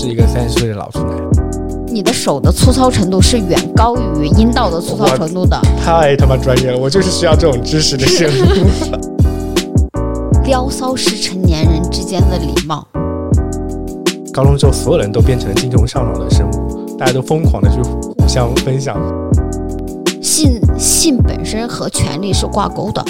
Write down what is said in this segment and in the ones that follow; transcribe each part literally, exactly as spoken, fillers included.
是一个三十岁的老处男。 你的手的粗糙程度是远高于阴道的粗糙程度的。 太他妈专业了，我就是需要这种知识的生物。 撩骚是成年人之间的礼貌。 高中之后，所有人都变成了精虫上脑的生物，大家都疯狂的去互相分享。 性性本身和权利是挂钩的。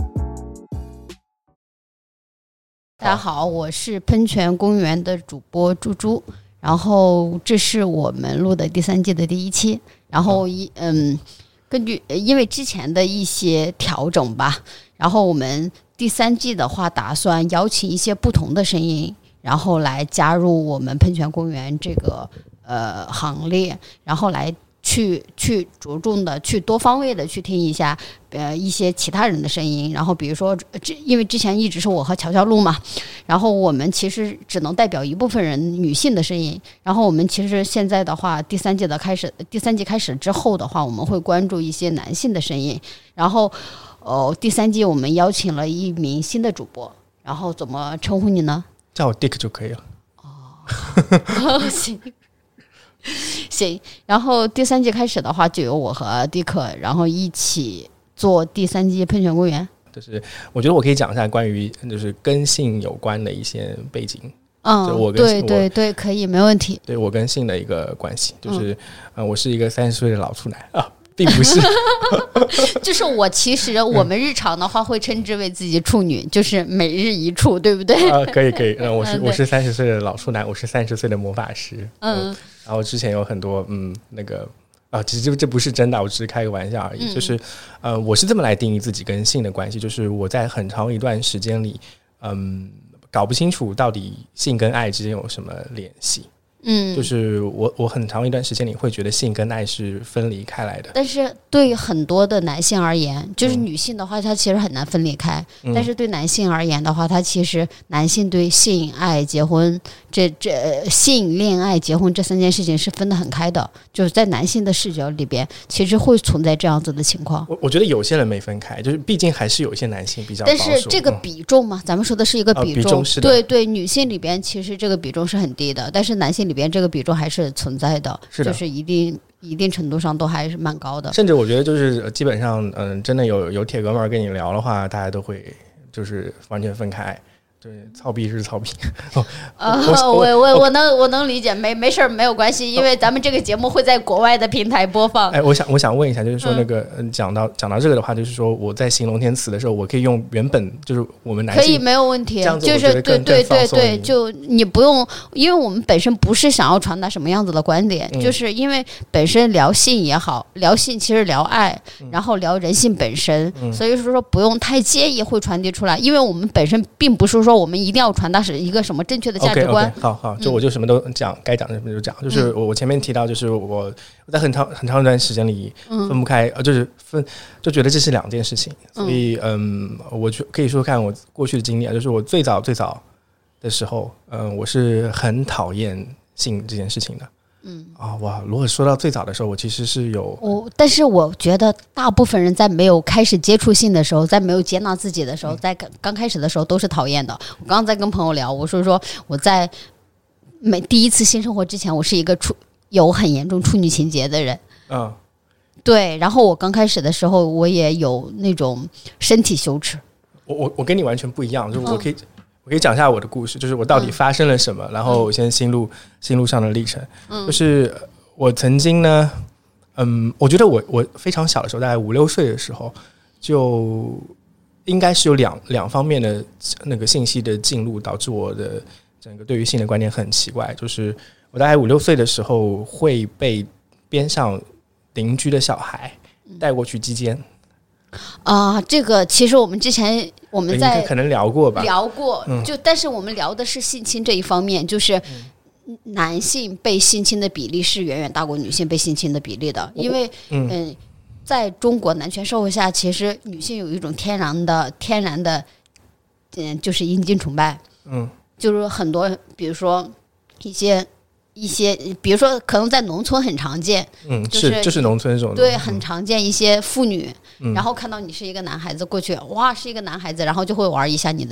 大家好，我是喷泉公园的主播猪猪，然后这是我们录的第三季的第一期，然后一嗯，根据因为之前的一些调整吧，然后我们第三季的话打算邀请一些不同的声音，然后来加入我们喷泉公园这个呃行列，然后来去去着重的去多方位的去听一下呃一些其他人的声音，然后比如说因为之前一直是我和乔乔录嘛，然后我们其实只能代表一部分人女性的声音，然后我们其实现在的话第三季的开始第三季开始之后的话，我们会关注一些男性的声音，然后哦第三季我们邀请了一名新的主播，然后怎么称呼你呢？ 叫我 Dick 就可以了。 哦行行，然后第三季开始的话，就由我和迪克，然后一起做第三季喷泉公园。 就是我觉得我可以讲一下关于就是跟性有关的一些背景。 嗯， 就我跟对对对，可以，没问题。 对我跟性的一个关系，就是、嗯呃、我是一个三十岁的老处男啊，并不是。 就是我其实我们日常的话会称之为自己处女，嗯、就是每日一处，对不对？ 啊，可以可以，嗯，我是、嗯、我是三十岁的老处男，我是三十岁的魔法师。嗯。嗯然后之前有很多嗯那个啊，其实这这不是真的，我只是开个玩笑而已。嗯、就是呃，我是这么来定义自己跟性的关系，就是我在很长一段时间里，嗯，搞不清楚到底性跟爱之间有什么联系。嗯，就是我我很长一段时间里会觉得性跟爱是分离开来的。 但是对很多的男性而言，就是女性的话，它其实很难分离开。嗯、但是对男性而言的话，它其实男性对性、爱、结婚这这性、恋爱、结婚这三件事情是分得很开的。就是在男性的视角里边，其实会存在这样子的情况。 我我觉得有些人没分开，就是毕竟还是有一些男性比较保守。 但是这个比重嘛，嗯、咱们说的是一个比重， 呃、比重是的对对，女性里边其实这个比重是很低的，但是男性里边这个比重还是存在的， 是的， 就是一定一定程度上都还是蛮高的。 甚至我觉得就是基本上，嗯，真的有有铁哥们儿跟你聊的话，大家都会就是完全分开。对，操逼是操逼。哦、 呃，我我我能我能理解，没没事没有关系，因为咱们这个节目会在国外的平台播放。 哎，我想我想问一下，就是说那个嗯，讲到讲到这个的话，就是说我在形容填词的时候，我可以用原本就是我们男性可以没有问题， 这样子就是对对对对， 就就你不用，因为我们本身不是想要传达什么样子的观点，嗯、就是因为本身聊性也好，聊性其实聊爱，嗯、然后聊人性本身，嗯、所以说说不用太介意会传递出来，因为我们本身并不是说我们一定要传达是一个什么正确的价值观。 okay, okay, 好好，就我就什么都讲，该讲的什么就讲。就是我前面提到，就是我我在很长很长一段时间里分不开，嗯、就是分就觉得这是两件事情。所以嗯，我就可以说看我过去的经历啊，就是我最早最早的时候，嗯，我是很讨厌性这件事情的。嗯啊哇！如果说到最早的时候，我其实是有我，但是我觉得大部分人在没有开始接触性的时候，在没有接纳自己的时候，嗯、在刚开始的时候都是讨厌的。我刚刚在跟朋友聊，我说说我在每第一次性生活之前，我是一个处有很严重处女情节的人。嗯，对。然后我刚开始的时候，我也有那种身体羞耻。 我我我跟你完全不一样，就是我可以。嗯我可以讲一下我的故事，就是我到底发生了什么，嗯、然后我先心路心路上的历程。嗯、就是我曾经呢，嗯，我觉得我我非常小的时候，大概五六岁的时候，就应该是有两两方面的那个信息的进入，导致我的整个对于性的观念很奇怪。就是我大概五六岁的时候会被边上邻居的小孩带过去击奸。 啊、呃，这个其实我们之前我们在可能聊过吧， 聊过，嗯、就但是我们聊的是性侵这一方面，就是男性被性侵的比例是远远大过女性被性侵的比例的，因为嗯、呃，在中国男权社会下，其实女性有一种天然的天然的，嗯、呃，就是阴茎崇拜，嗯，就是很多，比如说一些。一些比如说可能在农村很常见， 嗯， 就是就是农村这种， 对，很常见一些妇女，嗯、然后看到你是一个男孩子过去，哇，是一个男孩子，然后就会玩一下你的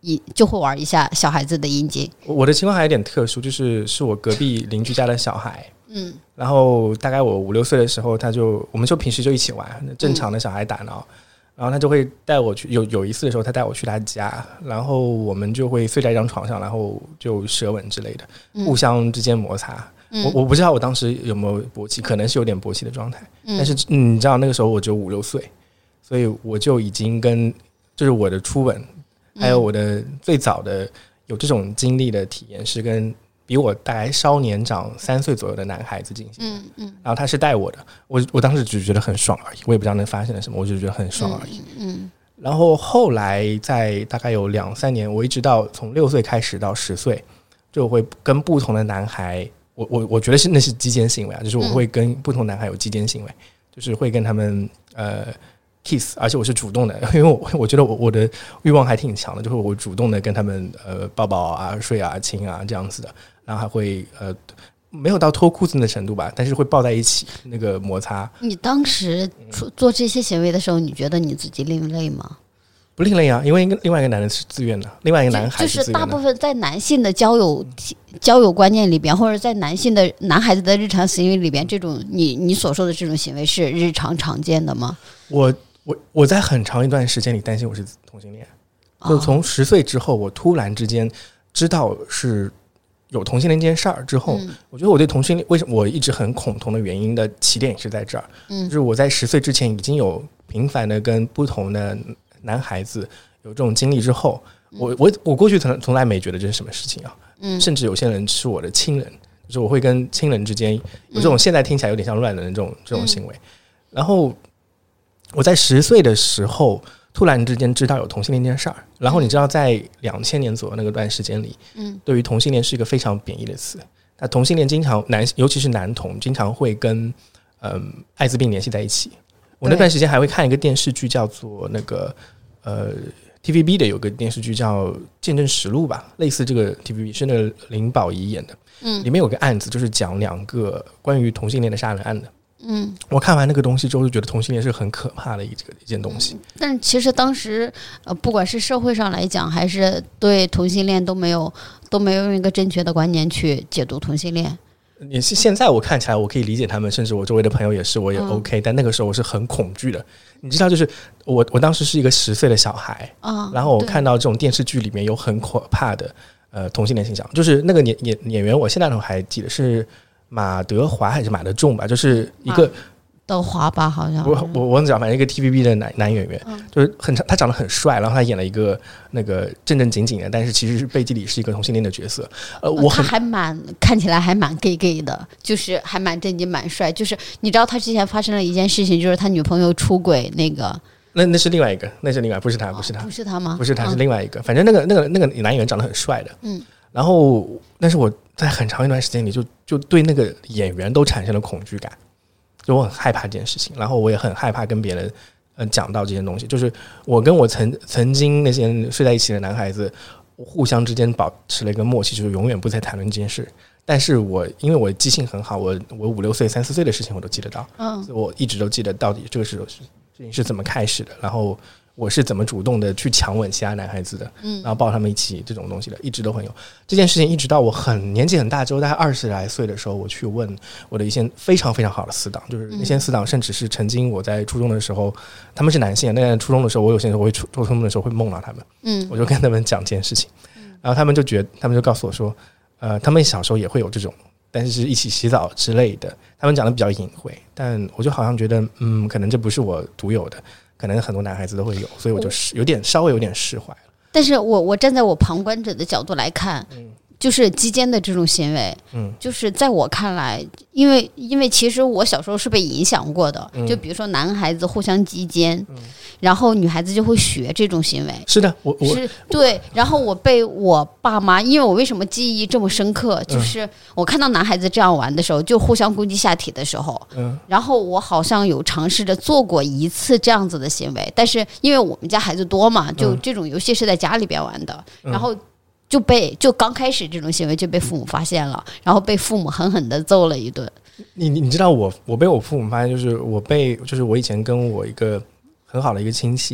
就会玩一下小孩子的阴茎。 我的情况还有点特殊，就是是我隔壁邻居家的小孩， 嗯， 然后大概我五六岁的时候，他就我们就平时就一起玩，正常的小孩打闹。嗯，然后他就会带我去，有有一次的时候，他带我去他家，然后我们就会睡在一张床上，然后就舌吻之类的，嗯，互相之间摩擦。嗯，我我不知道我当时有没有勃起，可能是有点勃起的状态，嗯，但是，嗯，你知道那个时候我只有五六岁，所以我就已经跟就是我的初吻，还有我的最早的有这种经历的体验是跟比我大概稍年长三岁左右的男孩子进行，嗯嗯，然后他是带我的，我我当时只是觉得很爽而已，我也不知道那发生了什么，我就觉得很爽而已，嗯，嗯，然后后来在大概有两三年，我一直到从六岁开始到十岁，就会跟不同的男孩，我我我觉得是那是基奸行为啊，就是我会跟不同男孩有基奸行为，嗯，就是会跟他们呃 kiss， 而且我是主动的，因为我我觉得我我的欲望还挺强的，就是我主动的跟他们呃抱抱啊、睡啊、亲啊这样子的。然后还会呃没有到脱裤子的程度吧，但是会抱在一起那个摩擦。 你当时做这些行为的时候，你觉得你自己另类吗？ 不另类啊，因为另外一个男人是自愿的，另外一个男孩是自愿的。 就是大部分在男性的交友、嗯、交友观念里边，或者在男性的男孩子的日常行为里边，这种你你所说的这种行为是日常常见的吗？ 我我我在很长一段时间里担心我是同性恋，就從十歲之後，我突然之間知道是有同性戀這件事兒之後、嗯、我覺得我對同性戀為什麼我一直很恐同的原因的起點也是在這兒、嗯、就是我在十歲之前已經有頻繁的跟不同的男孩子有這種經歷之後，我我我過去從從來沒覺得這是什麼事情啊、嗯、甚至有些人是我的親人，就是我會跟親人之間有這種現在聽起來有點像亂倫的這種這種行為、嗯、然後我在十歲的時候突然之間知道有同性戀這件事兒，然後你知道在兩千年左右那個段時間裡、嗯、對於同性戀是一個非常貶義的詞，那同性戀經常男尤其是男同經常會跟嗯艾滋病聯繫在一起。我那段時間還會看一個電視劇叫做那個呃 T V B 的有個電視劇叫《見證實錄》吧，類似這個 T V B 是那個林保怡演的，嗯，裡面有個案子就是講兩個關於同性戀的殺人案的。嗯，我看完那個東西之後就覺得同性戀是很可怕的一個一件東西、嗯、 但其實當時呃，不管是社會上來講還是對同性戀都沒有都沒有用一個正確的觀念去解讀同性戀。 也是現在我看起來我可以理解他們，甚至我周圍的朋友也是，我也 OK、嗯、但那個時候我是很恐懼的。你知道就是我我當時是一個十歲的小孩、哦、然後我看到這種電視劇裡面有很可怕的呃同性戀形象，就是那個演演演員我現在都還記得是馬德華還是馬德仲吧，就是一個德華吧，好像我我我忘記了，反正一個 T V B 的男男演員、嗯，就是很他長得很帥，然後他演了一個那個正正經經的，但是其實是背地裡是一個同性戀的角色。呃，我他還蠻看起來還蠻 gay gay 的，就是還蠻正經蠻帥。就是你知道他之前發生了一件事情，就是他女朋友出軌那個。 那那是另外一個，那是另外不是他，不是他， 哦、不是他嗎？ 不是他，是另外一個。嗯、反正那個那個那個男演員長得很帥的，嗯。然後，但是我在很長一段時間裡就就對那個演員都產生了恐懼感，就我很害怕這件事情，然後我也很害怕跟別人呃講到這些東西。就是我跟我曾曾經那些睡在一起的男孩子，互相之間保持了一個默契，就是永遠不再談論這件事。但是我因為我記性很好，我我五六歲、三四歲的事情我都記得到，嗯，所以我一直都記得到底這個事情是怎麼開始的，然後我是怎麼主動的去強吻其他男孩子的，嗯，然後抱他們一起這種東西的，一直都很有這件事情。一直到我很年紀很大之後，大概二十來歲的時候，我去問我的一些非常非常好的死黨，就是那些死黨甚至是曾經我在初中的時候，他們是男性，但在初中的時候，我有些時候會初中的時候會夢到他們，嗯，我就跟他們講這件事情，然後他們就覺得，他們就告訴我說，呃，他們小時候也會有這種，但是是一起洗澡之類的，他們講得比較隱晦，但我就好像覺得，嗯，可能這不是我獨有的。可能很多男孩子都會有，所以我就有點稍微有點釋懷了。 但是我我站在我旁觀者的角度來看，嗯，就是基姦的這種行為，嗯，就是在我看來，因為因為其實我小時候是被影響過的，嗯，就比如說男孩子互相基姦，嗯，然後女孩子就會學這種行為。 是的，我我是對，然後我被我爸媽，因為我為什麼記憶這麼深刻，就是我看到男孩子這樣玩的時候，就互相攻擊下體的時候，嗯，然後我好像有嘗試着做過一次這樣子的行為，但是因為我們家孩子多嘛，就這種遊戲是在家裡邊玩的，嗯，然後就被就剛開始這種行為就被父母發現了，然後被父母狠狠的揍了一頓。 你你知道我我被我父母發現，就是我被就是我以前跟我一個很好的一個親戚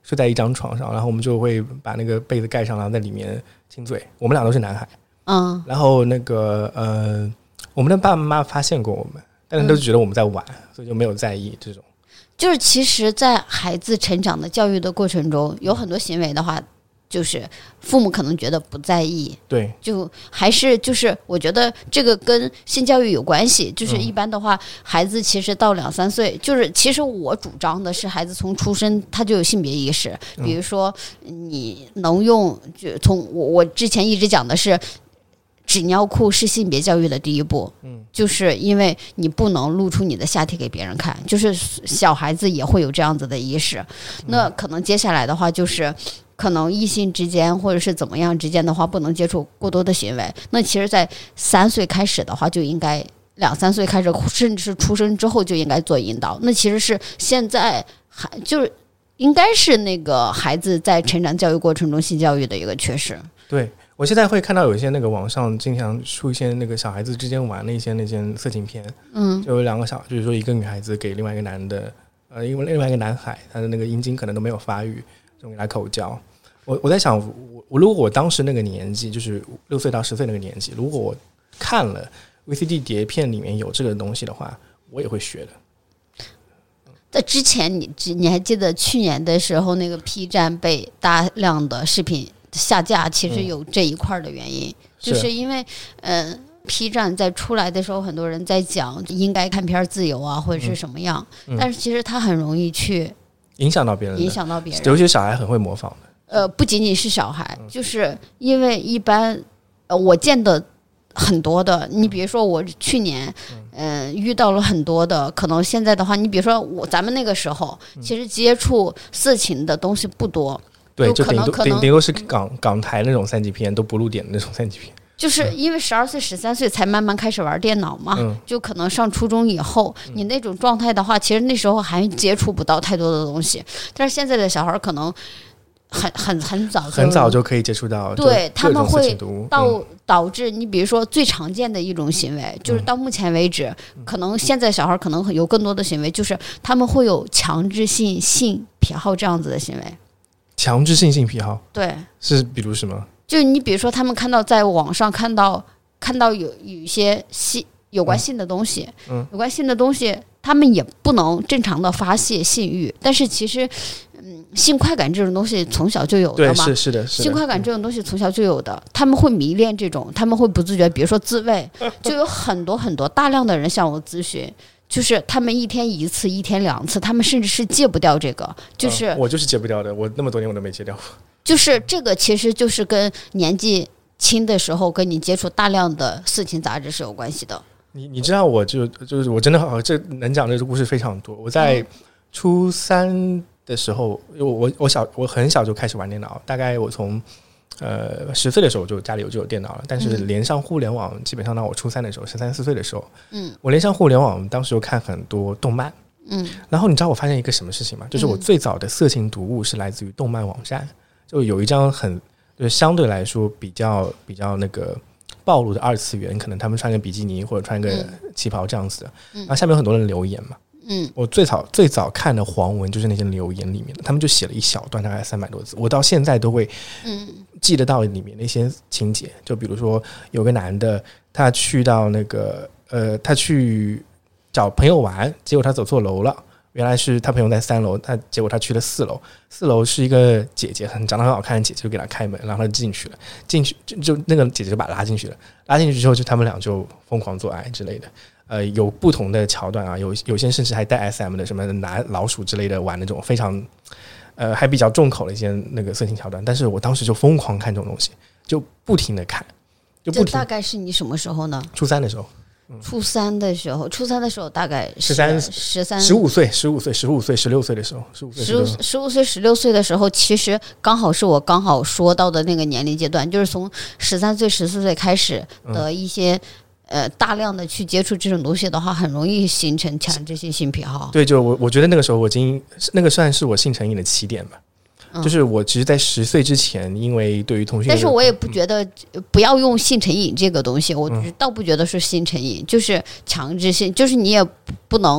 睡在一张床上，然后我们就会把那个被子盖上，然后在里面亲嘴。我们俩都是男孩， 嗯， 然后那个呃，我们的爸爸妈妈发现过我们，但是都觉得我们在玩，嗯、所以就没有在意这种。 就是其实，在孩子成长的教育的过程中，有很多行为的话。就是父母可能觉得不在意， 对， 就还是就是我觉得这个跟性教育有关系。就是一般的话，嗯、孩子其实到两三岁，就是其实我主张的是孩子从出生他就有性别意识。比如说，你能用就从我我之前一直讲的是。纸尿裤是性别教育的第一步，嗯，就是因为你不能露出你的下体给别人看，就是小孩子也会有这样子的意识。那可能接下来的话就是。可能异性之间或者是怎么样之间的话，不能接触过多的行为。那其实，在三岁开始的话，就应该两三岁开始，甚至是出生之后就应该做引导。那其实是现在还就是应该是那个孩子在成长教育过程中性教育的一个缺失。 对，我现在会看到有一些那个网上经常出现那个小孩子之间玩的一些那些色情片，嗯，就有两个小，就是说一个女孩子给另外一个男的，呃，因为另外一个男孩他的那个阴茎可能都没有发育，就给他口交。我我在想，我我如果我当时那个年纪，就是六岁到十岁那个年纪，如果我看了 V C D 碟片里面有这个东西的话，我也会学的。 在之前你，你你还记得去年的时候，那个 P 站被大量的视频下架，其实有这一块的原因，嗯、就是因为呃 P 站在出来的时候，很多人在讲应该看片自由啊，或者是什么样，嗯嗯、但是其实它很容易去影响到别人， 影响到别人， 尤其是小孩很会模仿的。 呃，不仅仅是小孩，就是因为一般，呃，我见的很多的，你比如说我去年，嗯、呃，遇到了很多的，可能现在的话，你比如说我咱们那个时候，其实接触色情的东西不多， 对，就可能可能顶多是港港台那种三级片，都不露点的那种三级片。 就是因为十二岁、十三岁才慢慢开始玩电脑嘛，嗯、就可能上初中以后，你那种状态的话，其实那时候还接触不到太多的东西，但是现在的小孩可能。很很很早很早就可以接触到， 对他们会到、 嗯、 导致你比如说最常见的一种行为，就是到目前为止，嗯、可能现在小孩可能有更多的行为，就是他们会有强制性性癖好这样子的行为。 强制性性癖好， 对， 是比如什么？ 就你比如说，他们看到在网上看到看到有有一些性有关性的东西，嗯，有关性的东西，他们也不能正常的发泄性欲，但是其实。嗯，性快感这种东西从小就有的嘛， 对，是是的，是的。 性快感这种东西从小就有的，他们会迷恋这种，他们会不自觉，比如说自慰，就有很多很多大量的人向我咨询，就是他们一天一次，一天两次，他们甚至是戒不掉这个，就是、 嗯、我就是戒不掉的，我那么多年我都没戒掉过。 就是这个，其实就是跟年纪轻的时候跟你接触大量的色情杂志是有关系的。 你你知道，我就就是我真的好，这能讲这个故事非常多。我在初三。的时候，我我小我很小就开始玩电脑，大概我从呃十岁的时候就家里有就有电脑了，但是连上互联网，基本上到我初三的时候，十三四岁的时候，嗯，我连上互联网，当时就看很多动漫，嗯，然后你知道我发现一个什么事情吗？就是我最早的色情读物是来自于动漫网站，就有一张很就是相对来说比较比较那个暴露的二次元，可能他们穿个比基尼或者穿个旗袍这样子的，然后下面有很多人留言嘛。嗯，我最早最早看的黄文就是那些留言里面的，他们就写了一小段，大概三百多字，我到现在都会记得到里面那些情节。就比如说有个男的，他去到那个呃，他去找朋友玩，结果他走错楼了，原来是他朋友在三楼，他结果他去了四楼，四楼是一个姐姐，很长得很好看的姐姐，就给他开门，然后他进去了，进去就就那个姐姐就把他拉进去了，拉进去之后就他们俩就疯狂做爱之类的。呃，有不同的桥段啊，有有些甚至还带 S M 的，什么拿老鼠之类的玩那种非常，呃，还比较重口的一些那个色情桥段。但是我当时就疯狂看这种东西，就不停的看，就不停。 这大概是你什么时候呢？ 初三的时候。 嗯、初三的时候，初三的时候大概十三、 十三、 十五岁、十五岁、十五岁、十六岁的时候，十五岁、 十十五岁、十六岁的时候，其实刚好是我刚好说到的那个年龄阶段，就是从十三岁、十四岁开始的一些。嗯呃，大量的去接触这种东西的话，很容易形成强制性性癖好。 对，就我我觉得那个时候我已经那个算是我性成瘾的起点吧。嗯、就是我其实，在十岁之前，因为对于同性， 但是我也不觉得、嗯、不要用性成瘾这个东西，我倒不觉得是性成瘾，嗯、就是强制性，就是你也不能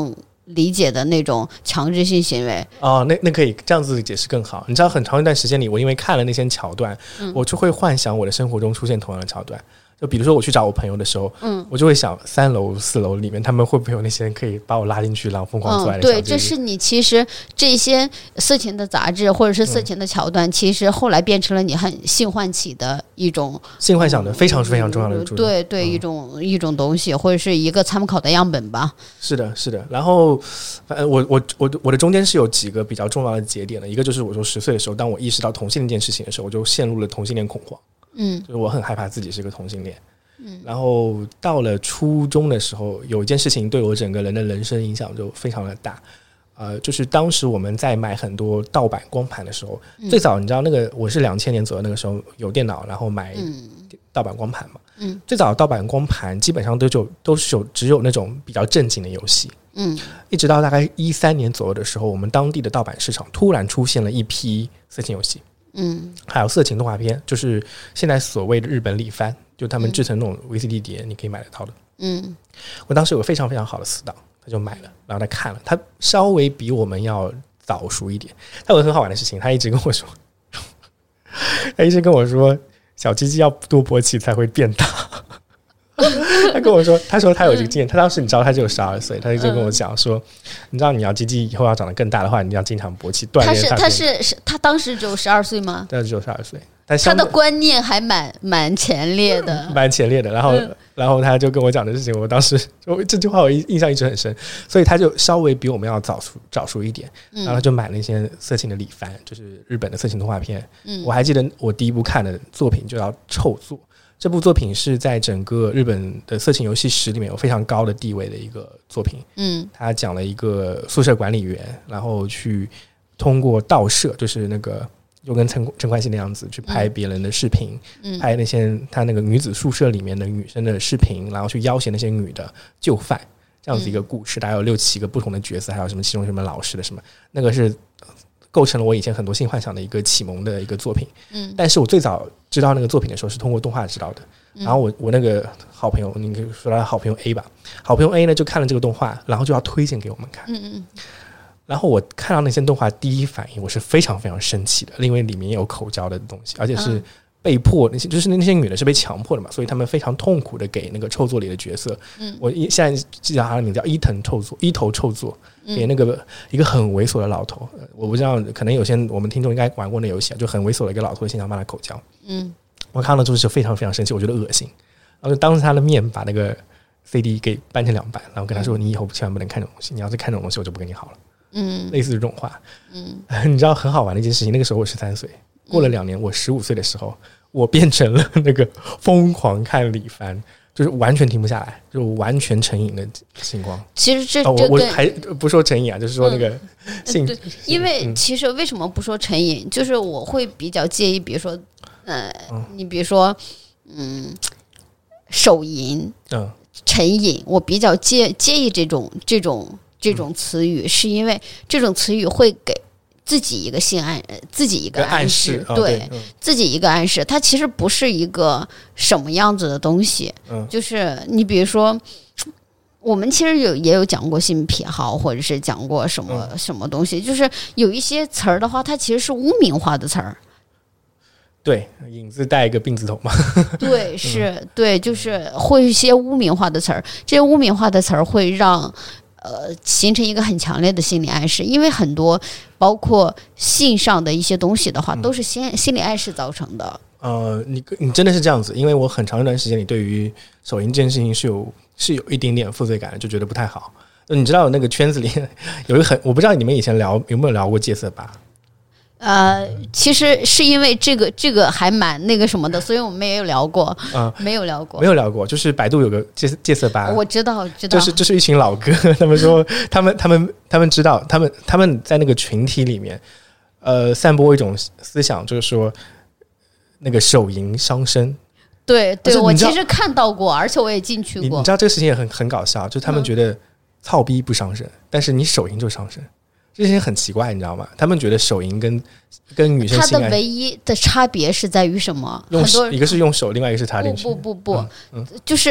理解的那种强制性行为。 哦，那那可以这样子解释更好。你知道很长一段时间里，我因为看了那些桥段，嗯、我就会幻想我的生活中出现同样的桥段。就比如说我去找我朋友的时候，嗯，我就会想三楼四楼里面他们会不会有那些人可以把我拉进去然后疯狂做爱的小姐姐、 嗯、对，这是你其实这些色情的杂志或者是色情的桥段、嗯、其实后来变成了你很性唤起的一种性幻想的非常非常重要的主对对、对、嗯、一种一种东西，或者是一个参考的样本吧。 是的是的。然后呃我我我我的中间是有几个比较重要的节点的。一个就是我说十岁的时候，当我意识到同性恋这件事情的时候，我就陷入了同性恋恐慌。嗯，就是我很害怕自己是个同性恋。嗯，然后到了初中的时候，有一件事情对我整个人的人生影响就非常的大，呃，就是当时我们在买很多盗版光盘的时候，嗯、最早你知道那个我是两千年左右那个时候有电脑，然后买盗版光盘嘛，嗯，最早的盗版光盘基本上都就都是有只有那种比较正经的游戏，嗯，一直到大概一三年左右的时候，我们当地的盗版市场突然出现了一批色情游戏。嗯，还有色情动画片，就是现在所谓的日本里番，就他们制成那种 V C D 碟，你可以买得到的。嗯，我当时有个非常非常好的死党，他就买了，然后他看了，他稍微比我们要早熟一点。他有个很好玩的事情，他一直跟我说，他一直跟我说，小鸡鸡要多勃起才会变大。他跟我说，他说他有这个经验，他当时你知道他只有十二岁，他就跟我讲说，你知道你要鸡鸡以后要长得更大的话，你要经常勃起锻炼。 他是他是是他当时只有十二岁吗？ 对，只有十二岁。 他的观念还蛮蛮前列的， 蛮前列的。然后，嗯、然后他就跟我讲的事情，我当时就这句话我印象一直很深，所以他就稍微比我们要早熟早熟一点，然后他就买了一些色情的里番，就是日本的色情动画片。嗯、我还记得我第一部看的作品就叫《臭作》。这部作品是在整个日本的色情游戏史里面有非常高的地位的一个作品。嗯，他讲了一个宿舍管理员，然后去通过盗摄，就是那个就跟陈陈冠希那样子去拍别人的视频，嗯、拍那些他那个女子宿舍里面的女生的视频，然后去要挟那些女的就范，这样子一个故事。大概有六七个不同的角色，还有什么其中什么老师的什么，那个是构成了我以前很多性幻想的一个启蒙的一个作品。嗯，但是我最早知道那个作品的时候是通过动画知道的。然后我我那个好朋友，你可以说他好朋友 A 吧，好朋友 A 呢就看了这个动画，然后就要推荐给我们看。嗯嗯。然后我看到那些动画，第一反应我是非常非常生气的，因为里面有口交的东西，而且是被迫那些就是那些女的是被强迫的嘛，所以他们非常痛苦的给那个臭作里的角色。嗯，我现在记得他的名字叫伊藤臭作，伊头臭作。给那个一个很猥琐的老头，我不知道，可能有些我们听众应该玩过那游戏啊，就很猥琐的一个老头，现场帮他口交。嗯，我看到之后就非常非常生气，我觉得恶心，然后就当着他的面把那个 C D 给掰成两半，然后跟他说：“你以后千万不能看这种东西，你要是看这种东西，我就不跟你好了。”嗯，类似这种话。嗯，你知道很好玩的一件事情，那个时候我十三岁，过了两年，我十五岁的时候，我变成了那个疯狂看李帆。就是完全停不下来，就完全成瘾的情况。 其实这、 哦、我, 我还不说成瘾啊，就是说那个性、 嗯、因为其实为什么不说成瘾，就是我会比较介意，比如说呃、嗯、你比如说嗯手淫、嗯成瘾，我比较介介意这种这种这种词语、嗯、是因为这种词语会给自己一个性暗自己一个暗示， 暗示、哦、 对、 嗯、 自己一个暗示，它其实不是一个什么样子的东西。嗯，就是你比如说我们其实有也有讲过性癖好，或者是讲过什么、嗯、什么东西，就是有一些词儿的话，它其实是污名化的词儿。 对，引字带一个病字头嘛。 对，是、嗯、对，就是会一些污名化的词儿，这些污名化的词儿会让呃，形成一个很强烈的心理暗示，因为很多包括性上的一些东西的话，嗯、都是心心理暗示造成的。 呃，你你真的是这样子？因为我很长一段时间里对于手淫这件事情是有是有一点点负罪感的，就觉得不太好。你知道那个圈子里有一个很，我不知道你们以前聊有没有聊过戒色吧？ 呃，其实是因为这个这个还蛮那个什么的，所以我们也有聊过，嗯，没有聊过， 没有聊过，就是百度有个戒戒色吧， 我知道，知道， 就是就是一群老哥，他们说他们他们他们知道，他们他们在那个群体里面，呃，散播一种思想，就是说那个手淫伤身。 对对，我其实看到过，而且我也进去过。 你, 你知道这个事情也很很搞笑，就是他们觉得操逼不伤身，嗯、但是你手淫就伤身。这些很奇怪，你知道吗？他们觉得手淫跟跟女生性爱， 它的唯一的差别是在于什么？ 用一个是用手，另外一个是插进去。 不不不不、嗯嗯，就是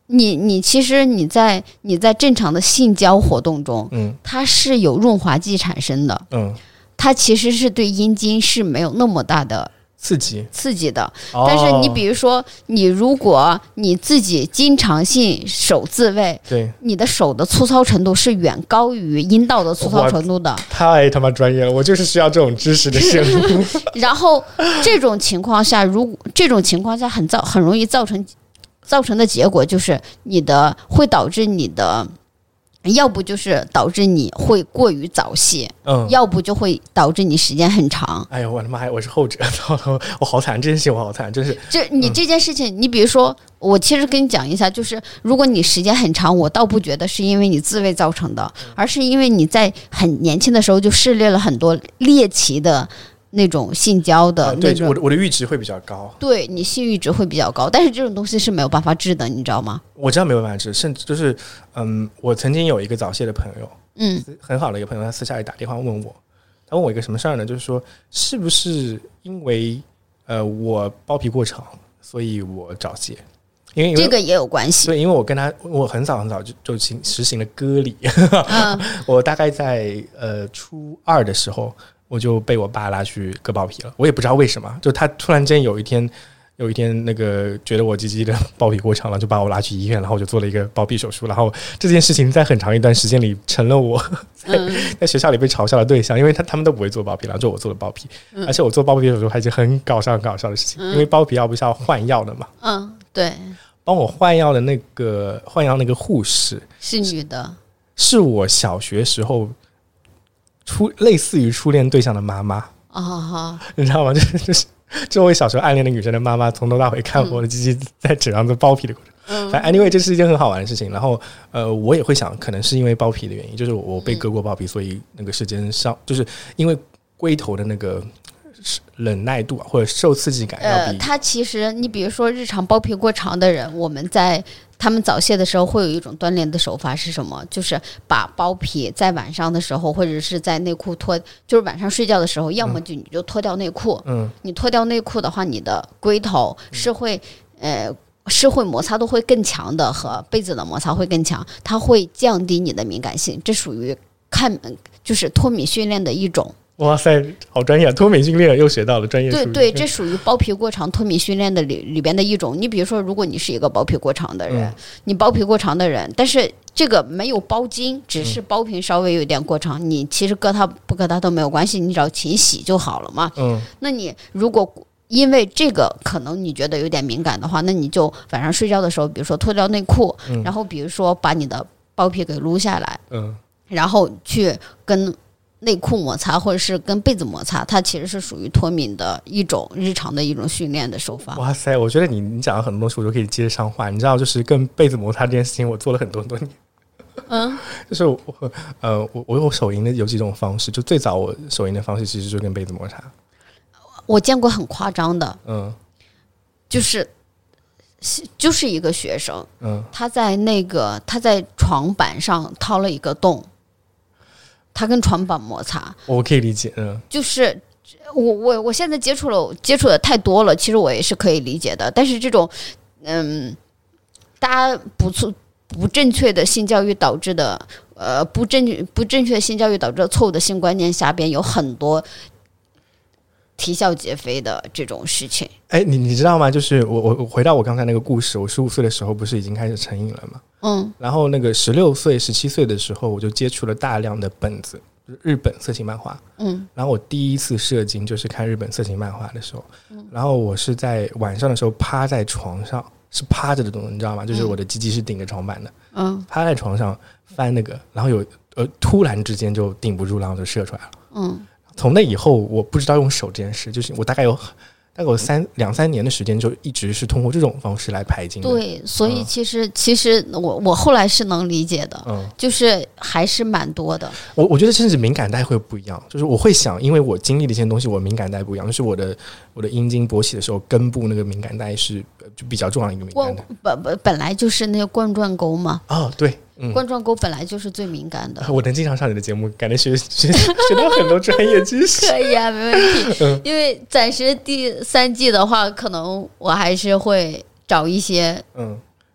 你你其实你在你在正常的性交活动中，嗯，它是有润滑剂产生的，嗯，它其实是对阴茎是没有那么大的刺激刺激的。哦、但是你比如说，你如果你自己经常性手自慰， 对， 你的手的粗糙程度是远高于阴道的粗糙程度的。 太他妈专业了，我就是需要这种知识的摄入。 然后这种情况下，如果这种情况下很造很容易造成。造成的结果就是你的会导致你的，要不就是导致你会过于早泄，嗯，要不就会导致你时间很长。 哎呦我的妈呀，我是后者，我好惨，这件事情我好惨，真是。 这你这件事情，嗯、你比如说，我其实跟你讲一下，就是如果你时间很长，我倒不觉得是因为你自慰造成的，而是因为你在很年轻的时候就涉猎了很多猎奇的。那种性交的、啊， 对，我的我的阈值会比较高， 对你性阈值会比较高，但是这种东西是没有办法治的，你知道吗？ 我知道没有办法治，甚至就是，嗯，我曾经有一个早泄的朋友，嗯，很好的一个朋友，他私下里打电话问我，他问我一个什么事儿呢？就是说，是不是因为呃我包皮过长，所以我早泄？因为这个也有关系， 对，因为我跟他，我很早很早就就行实行了割礼，嗯、我大概在呃初二的时候。我就被我爸拉去割包皮了，我也不知道为什么，就他突然间有一天，有一天那个觉得我鸡鸡的包皮过长了，就把我拉去医院，然后我就做了一个包皮手术，然后这件事情在很长一段时间里成了我在、嗯、在学校里被嘲笑的对象，因为他他们都不会做包皮，然后就我做了包皮，嗯、而且我做包皮手术还是很搞笑很搞笑的事情，嗯、因为包皮药不是要换药的嘛， 嗯，对， 帮我换药的那个换药那个护士是女的， 是我小学时候。初类似于初恋对象的妈妈啊、哦，你知道吗？就是就是这位小时候暗恋的女生的妈妈，从头到尾看我的鸡鸡在纸上做包皮的过程。嗯，反正 anyway 这是一件很好玩的事情。然后呃，我也会想，可能是因为包皮的原因，就是我被割过包皮，所以那个时间上，就是因为龟头的那个忍耐度或者受刺激感要比、呃、 它其实你比如说日常包皮过长的人，我们在他们早泄的时候会有一种锻炼的手法是什么？就是把包皮在晚上的时候，或者是在内裤脱，就是晚上睡觉的时候，要么就你就脱掉内裤，嗯，你脱掉内裤的话，你的龟头是会、嗯、呃是会摩擦度会更强的，和被子的摩擦会更强，它会降低你的敏感性，这属于看就是脱敏训练的一种。 哇塞，好专业！脱敏训练又学到了专业术语。 对对，这属于包皮过长脱敏训练的里里边的一种。你比如说，如果你是一个包皮过长的人，嗯、你包皮过长的人，但是这个没有包茎，只是包皮稍微有点过长，嗯、你其实割它不割它都没有关系，你只要勤洗就好了嘛。嗯，那你如果因为这个可能你觉得有点敏感的话，那你就晚上睡觉的时候，比如说脱掉内裤，嗯、然后比如说把你的包皮给撸下来，嗯，然后去跟内裤摩擦或者是跟被子摩擦，它其实是属于脱敏的一种日常的一种训练的手法。 哇塞，我觉得你你讲了很多东西我都可以接着上话。你知道就是跟被子摩擦这件事情我做了很多很多年，嗯，就是我呃我我有手淫的有几种方式，就最早我手淫的方式其实就跟被子摩擦。 我见过很夸张的，嗯，就是就是一个学生，嗯，他在那个他在床板上掏了一个洞。它跟床板摩擦， 我可以理解，嗯， 就是我我我现在接触了接触的太多了，其实我也是可以理解的。但是这种，嗯，大家不错不正确的性教育导致的，呃，不正不正确的性教育导致的错误的性观念下边有很多啼笑皆非的这种事情。 哎，你你知道吗？就是我我我回到我刚才那个故事，我十五岁的时候不是已经开始成瘾了吗？嗯，然后那个十六岁、十七岁的时候，我就接触了大量的本子，日本色情漫画。嗯，然后我第一次射精就是看日本色情漫画的时候，嗯、然后我是在晚上的时候趴在床上，是趴着的东西，你知道吗？就是我的鸡鸡是顶着床板的，嗯，趴在床上翻那个，然后有呃突然之间就顶不住，然后就射出来了。嗯，从那以后我不知道用手这件事，就是我大概有。大概有三两三年的时间，就一直是通过这种方式来排精的。 对，所以其实、嗯、其实我我后来是能理解的，嗯，就是还是蛮多的。 我我觉得甚至敏感带会不一样，就是我会想，因为我经历的一些东西，我敏感带不一样，就是我的我的阴茎勃起的时候，根部那个敏感带是就比较重要的一个敏感带。 本本本来就是那个冠状沟嘛。 哦，对。嗯、 冠状沟本来就是最敏感的。 我能经常上你的节目，感觉学学学到很多专业知识。 可以啊，没问题。嗯、因为暂时第三季的话，可能我还是会找一些，嗯，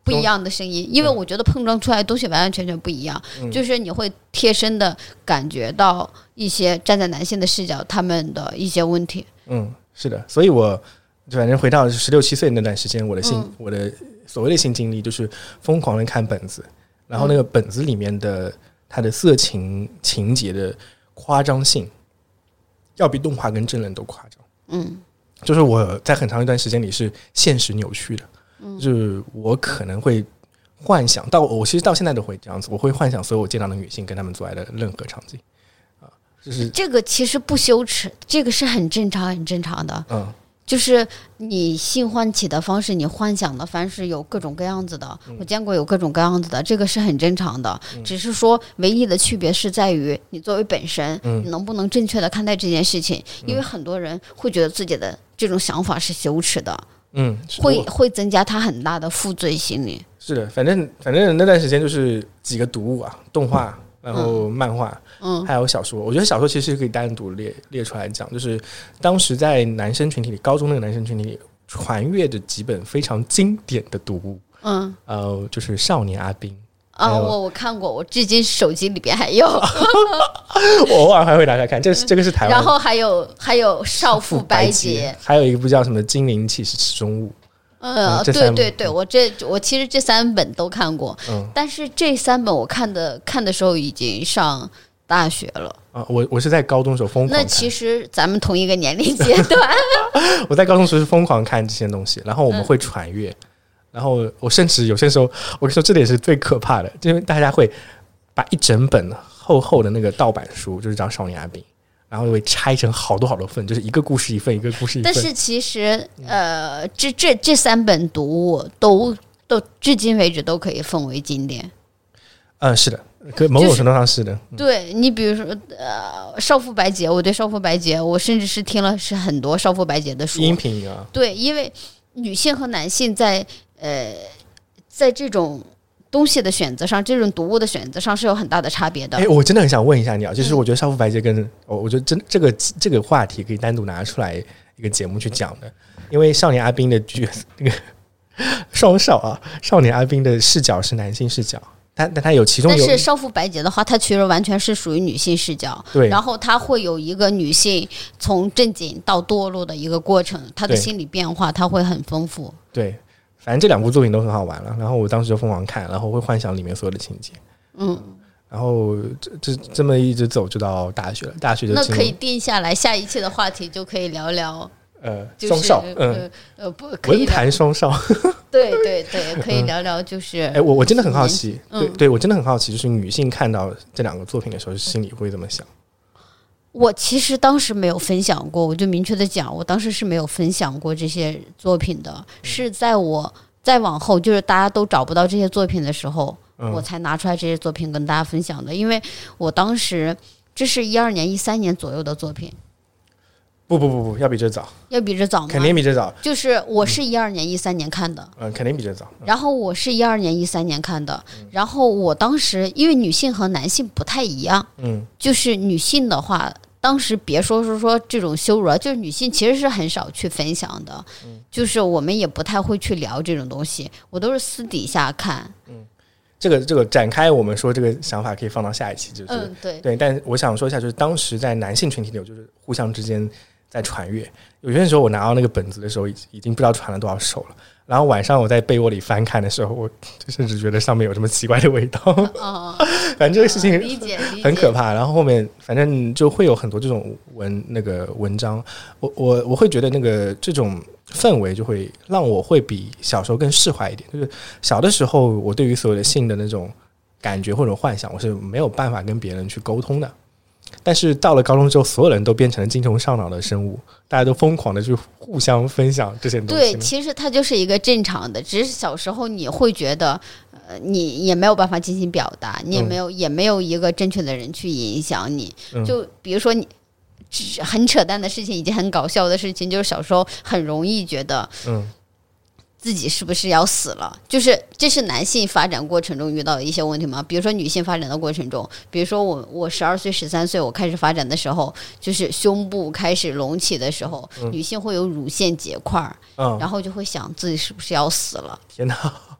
不一样的声音，因为我觉得碰撞出来的东西完完全全不一样，嗯、就是你会贴身的感觉到一些站在男性的视角他们的一些问题。 嗯，是的，所以我反正回到十六七岁那段时间，我的性、嗯、我的所谓的性经历就是疯狂的看本子，然后那个本子里面的它的色情情节的夸张性，要比动画跟真人都夸张。嗯，就是我在很长一段时间里是现实扭曲的，嗯、就是我可能会幻想到，我其实到现在都会这样子，我会幻想所有我见到的女性跟她们做爱的任何场景。就是这个其实不羞耻，这个是很正常很正常的。嗯，就是你性唤起的方式，你幻想的方式有各种各样子的、嗯、我见过有各种各样子的，这个是很正常的、嗯、只是说唯一的区别是在于你作为本身、嗯、你能不能正确的看待这件事情、嗯、因为很多人会觉得自己的这种想法是羞耻的，嗯，会会增加他很大的负罪心理。 是的，反正反正那段时间就是几个读物啊，动画，然后漫画，嗯，还有小说。我觉得小说其实可以单独列列出来讲，就是当时在男生群体里，高中那个男生群体里传阅的几本非常经典的读物，嗯，呃，就是《少年阿宾》 啊，我我看过，我至今手机里边还有， 我偶尔还会拿出来看。这个是这个是台湾， 然后还有还有《少妇白洁》， 还有一部叫什么《精灵骑士池中物》。 呃、嗯，对对对，我这我其实这三本都看过，嗯，但是这三本我看的看的时候已经上大学了啊，我我是在高中的时候疯狂看。 那其实咱们同一个年龄阶段， 我在高中的时候是疯狂看这些东西，然后我们会传阅，嗯、然后我甚至有些时候，我跟你说这点是最可怕的，因为大家会把一整本厚厚的那个盗版书，就是叫《少年阿宾》。然后会拆成好多好多份，就是一个故事一份，一个故事一份。 但是其实，呃，这这这三本读物都都至今为止都可以奉为经典。 嗯，是的，可某种程度上是的。就是嗯、对你比如说，呃，《少妇白洁》，我对《少妇白洁》，我甚至是听了是很多《少妇白洁》的书音频啊。 对，因为女性和男性在呃在这种东西的选择上，这种读物的选择上是有很大的差别的。 哎，我真的很想问一下你啊，就是我觉得少妇白洁跟、嗯、我觉得真这个这个话题可以单独拿出来一个节目去讲的，因为少年阿宾的剧那个双少啊，少年阿宾的视角是男性视角，但但他有其中有， 但是少妇白洁的话，它其实完全是属于女性视角，对，然后它会有一个女性从正经到堕落的一个过程，她的心理变化它会很丰富， 对。反正这两部作品都很好玩了，然后我当时就疯狂看，然后会幻想里面所有的情节，嗯，然后这这这么一直走就到大学了，大学就那可以定下来，下一期的话题就可以聊聊， 呃，就是、双少，嗯， 呃不，可以文坛双少， 对对对，可以聊聊，就是，哎、 嗯，我我真的很好奇，嗯、对对，我真的很好奇，就是女性看到这两个作品的时候，心里会怎么想？ 我其实当时没有分享过，我就明确的讲，我当时是没有分享过这些作品的，嗯、是在我再往后，就是大家都找不到这些作品的时候，嗯、我才拿出来这些作品跟大家分享的。因为我当时这是一二年、一三年左右的作品。 不不不不，要比这早， 要比这早吗？ 肯定比这早。 就是我是一二年、一三年看的， 嗯，肯定比这早。 嗯、然后我是一二年、一三年看的，嗯、然后我当时因为女性和男性不太一样，嗯，就是女性的话。当时别说是说这种羞辱，就是女性其实是很少去分享的，嗯、就是我们也不太会去聊这种东西，我都是私底下看。嗯， 这个这个展开我们说这个想法可以放到下一期，就是、 嗯、对对。但我想说一下，就是当时在男性群体里，就是互相之间在传阅，有些时候我拿到那个本子的时候，已已经不知道传了多少手了。然后晚上我在被窝里翻看的时候，我就甚至觉得上面有这么奇怪的味道。哦，反正这个事情很可怕。然后后面反正就会有很多这种文那个文章，我我我会觉得那个这种氛围就会让我会比小时候更释怀一点。就是小的时候，我对于所有的性的那种感觉或者幻想，我是没有办法跟别人去沟通的。但是到了高中之后，所有人都变成了精虫上脑的生物，大家都疯狂的去互相分享这些东西。 对，其实它就是一个正常的，只是小时候你会觉得，呃，你也没有办法进行表达，你也没有、嗯、也没有一个正确的人去影响你。嗯、就比如说你很扯淡的事情，以及很搞笑的事情，就是小时候很容易觉得，嗯。自己是不是要死了？就是这是男性发展过程中遇到的一些问题吗？比如说女性发展的过程中，比如说我我十二岁、十三岁我开始发展的时候，就是胸部开始隆起的时候，嗯、女性会有乳腺结块，嗯、然后就会想自己是不是要死了？ 天哪！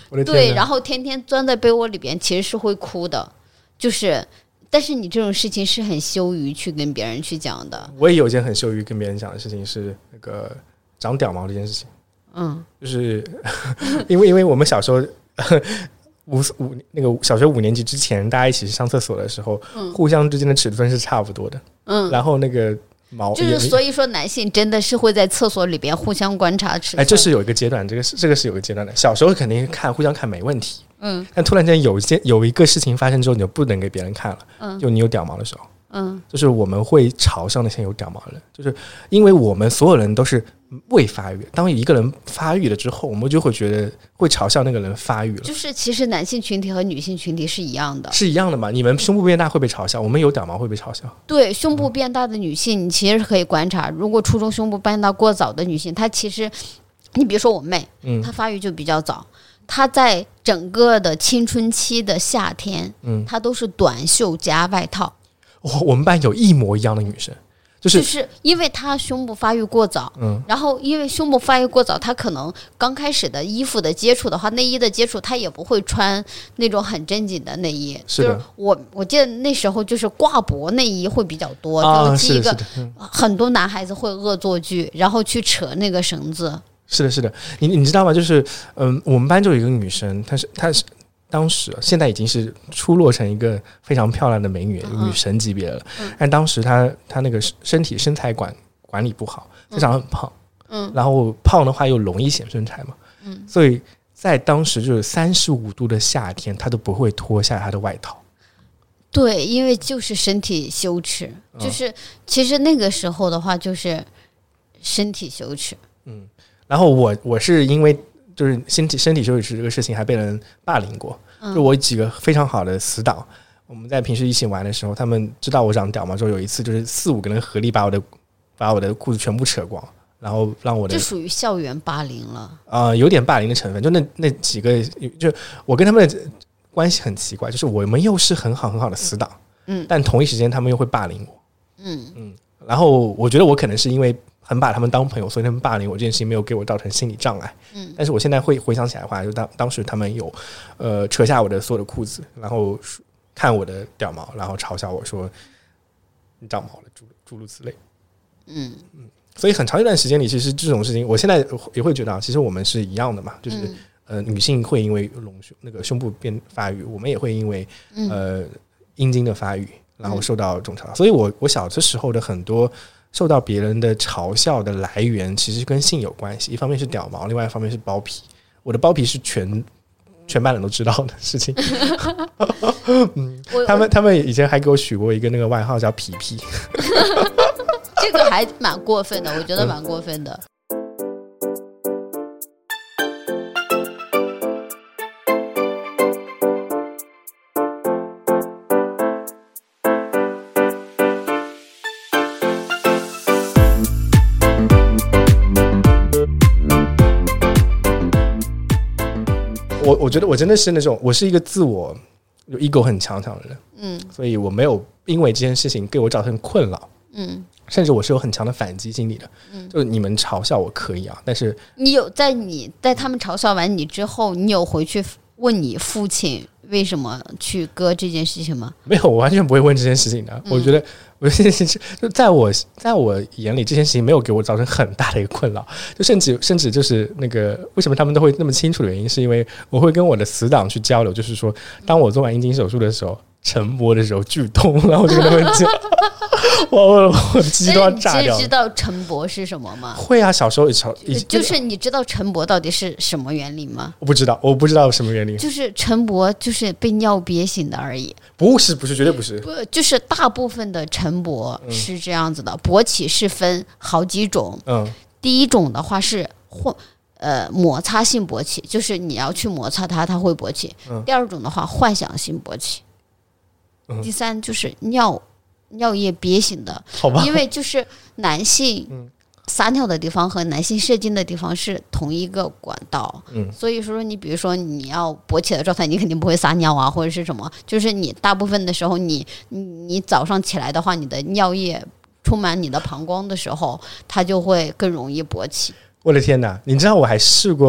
对，然后天天钻在被窝里边，其实是会哭的，就是。但是你这种事情是很羞于去跟别人去讲的。 我也有一件很羞于跟别人讲的事情是那个长屌毛这件事情。嗯，就是因为因为我们小时候五五那个小学五年级之前，大家一起去上厕所的时候，嗯、互相之间的尺寸是差不多的。嗯，然后那个毛就是所以说男性真的是会在厕所里边互相观察尺寸。 哎，这是有一个阶段，这个是这个是有一个阶段的。小时候肯定看互相看没问题。嗯，但突然间有一件有一个事情发生之后，你就不能给别人看了。嗯，就你有屌毛的时候，嗯，就是我们会嘲笑那些有屌毛的人，就是因为我们所有人都是未发育，当一个人发育了之后，我们就会觉得会嘲笑那个人发育了。 就是其实男性群体和女性群体是一样的， 是一样的嘛？你们胸部变大会被嘲笑，我们有屌毛会被嘲笑。 对，胸部变大的女性，你其实可以观察，如果初中胸部变大过早的女性，她其实，你比如说我妹，嗯，她发育就比较早。她在整个的青春期的夏天，嗯，她都是短袖加外套。 哦，我们班有一模一样的女生，就是就是因为她胸部发育过早，嗯，然后因为胸部发育过早，她可能刚开始的衣服的接触的话，内衣的接触，她也不会穿那种很正经的内衣。 是的， 就是我我记得那时候就是挂脖内衣会比较多，啊、就是一个很多男孩子会恶作剧，然后去扯那个绳子。 是的，是的，你你知道吗？就是，嗯，我们班就有一个女生，她是她是当时现在已经是出落成一个非常漂亮的美女、嗯、女神级别了，嗯、但当时她她那个身体身材管管理不好，非常很胖，嗯，然后胖的话又容易显身材嘛，嗯，所以在当时就是三十五度的夏天，她都不会脱下她的外套。 对，因为就是身体羞耻，嗯、就是其实那个时候的话，就是身体羞耻，嗯。 然后我我是因为就是身体身体羞耻这个事情还被人霸凌过，嗯、就我几个非常好的死党，我们在平时一起玩的时候，他们知道我长屌嘛，之后有一次就是四五个人合力把我的把我的裤子全部扯光，然后让我的这属于校园霸凌了啊、呃，有点霸凌的成分。就那那几个，就我跟他们的关系很奇怪，就是我们又是很好很好的死党，嗯，但同一时间他们又会霸凌我，嗯嗯，然后我觉得我可能是因为很把他们当朋友，所以他们霸凌我这件事情没有给我造成心理障碍。嗯，但是我现在会回想起来的话，就当当时他们有呃扯下我的所有的裤子，然后看我的屌毛，然后嘲笑我说你长毛了，诸诸如此类。嗯嗯，所以很长一段时间里，其实这种事情，我现在也会觉得，其实我们是一样的嘛，就是、嗯、呃，女性会因为隆胸那个胸部变发育，我们也会因为、嗯、呃阴茎的发育，然后受到这种嘲笑。所以我我小的时候的很多受到别人的嘲笑的来源，其实跟性有关系。一方面是屌毛，另外一方面是包皮。我的包皮是全全班人都知道的事情。嗯、他们他们以前还给我取过一个那个外号叫皮皮。 这个还蛮过分的，我觉得蛮过分的。 我我觉得我真的是那种，我是一个自我有 ego 很强强的人，嗯，所以我没有因为这件事情给我造成困扰，嗯，甚至我是有很强的反击心理的，嗯，就是你们嘲笑我可以啊，但是你有在你在他们嘲笑完你之后，你有回去问你父亲为什么去割这件事情吗？ 没有，我完全不会问这件事情的。嗯、我觉得，我这件事情就在我在我眼里，这件事情没有给我造成很大的一个困扰。就甚至甚至就是那个为什么他们都会那么清楚的原因，是因为我会跟我的死党去交流，就是说，当我做完阴茎手术的时候，晨勃的时候剧痛，然后我就跟他们讲。我我我的鸡都要炸掉了。 你知道晨勃是什么吗？ 会啊，小时候就是你知道晨勃到底是什么原理吗？ 我不知道，我不知道什么原理。 就是晨勃就是被尿憋醒的而已。 不是，不是，绝对不是。 不，就是大部分的晨勃是这样子的，勃起是分好几种。嗯，第一种的话是或呃摩擦性勃起，就是你要去摩擦它，它会勃起。嗯、第二种的话，幻想性勃起。嗯、第三就是尿。尿液憋醒的， 好吧， 因为就是男性撒尿的地方和男性射精的地方是同一个管道，嗯，所以说你比如说你要勃起的状态，你肯定不会撒尿啊，或者是什么，就是你大部分的时候你，你你早上起来的话，你的尿液充满你的膀胱的时候，它就会更容易勃起。 我的天哪！你知道我还试过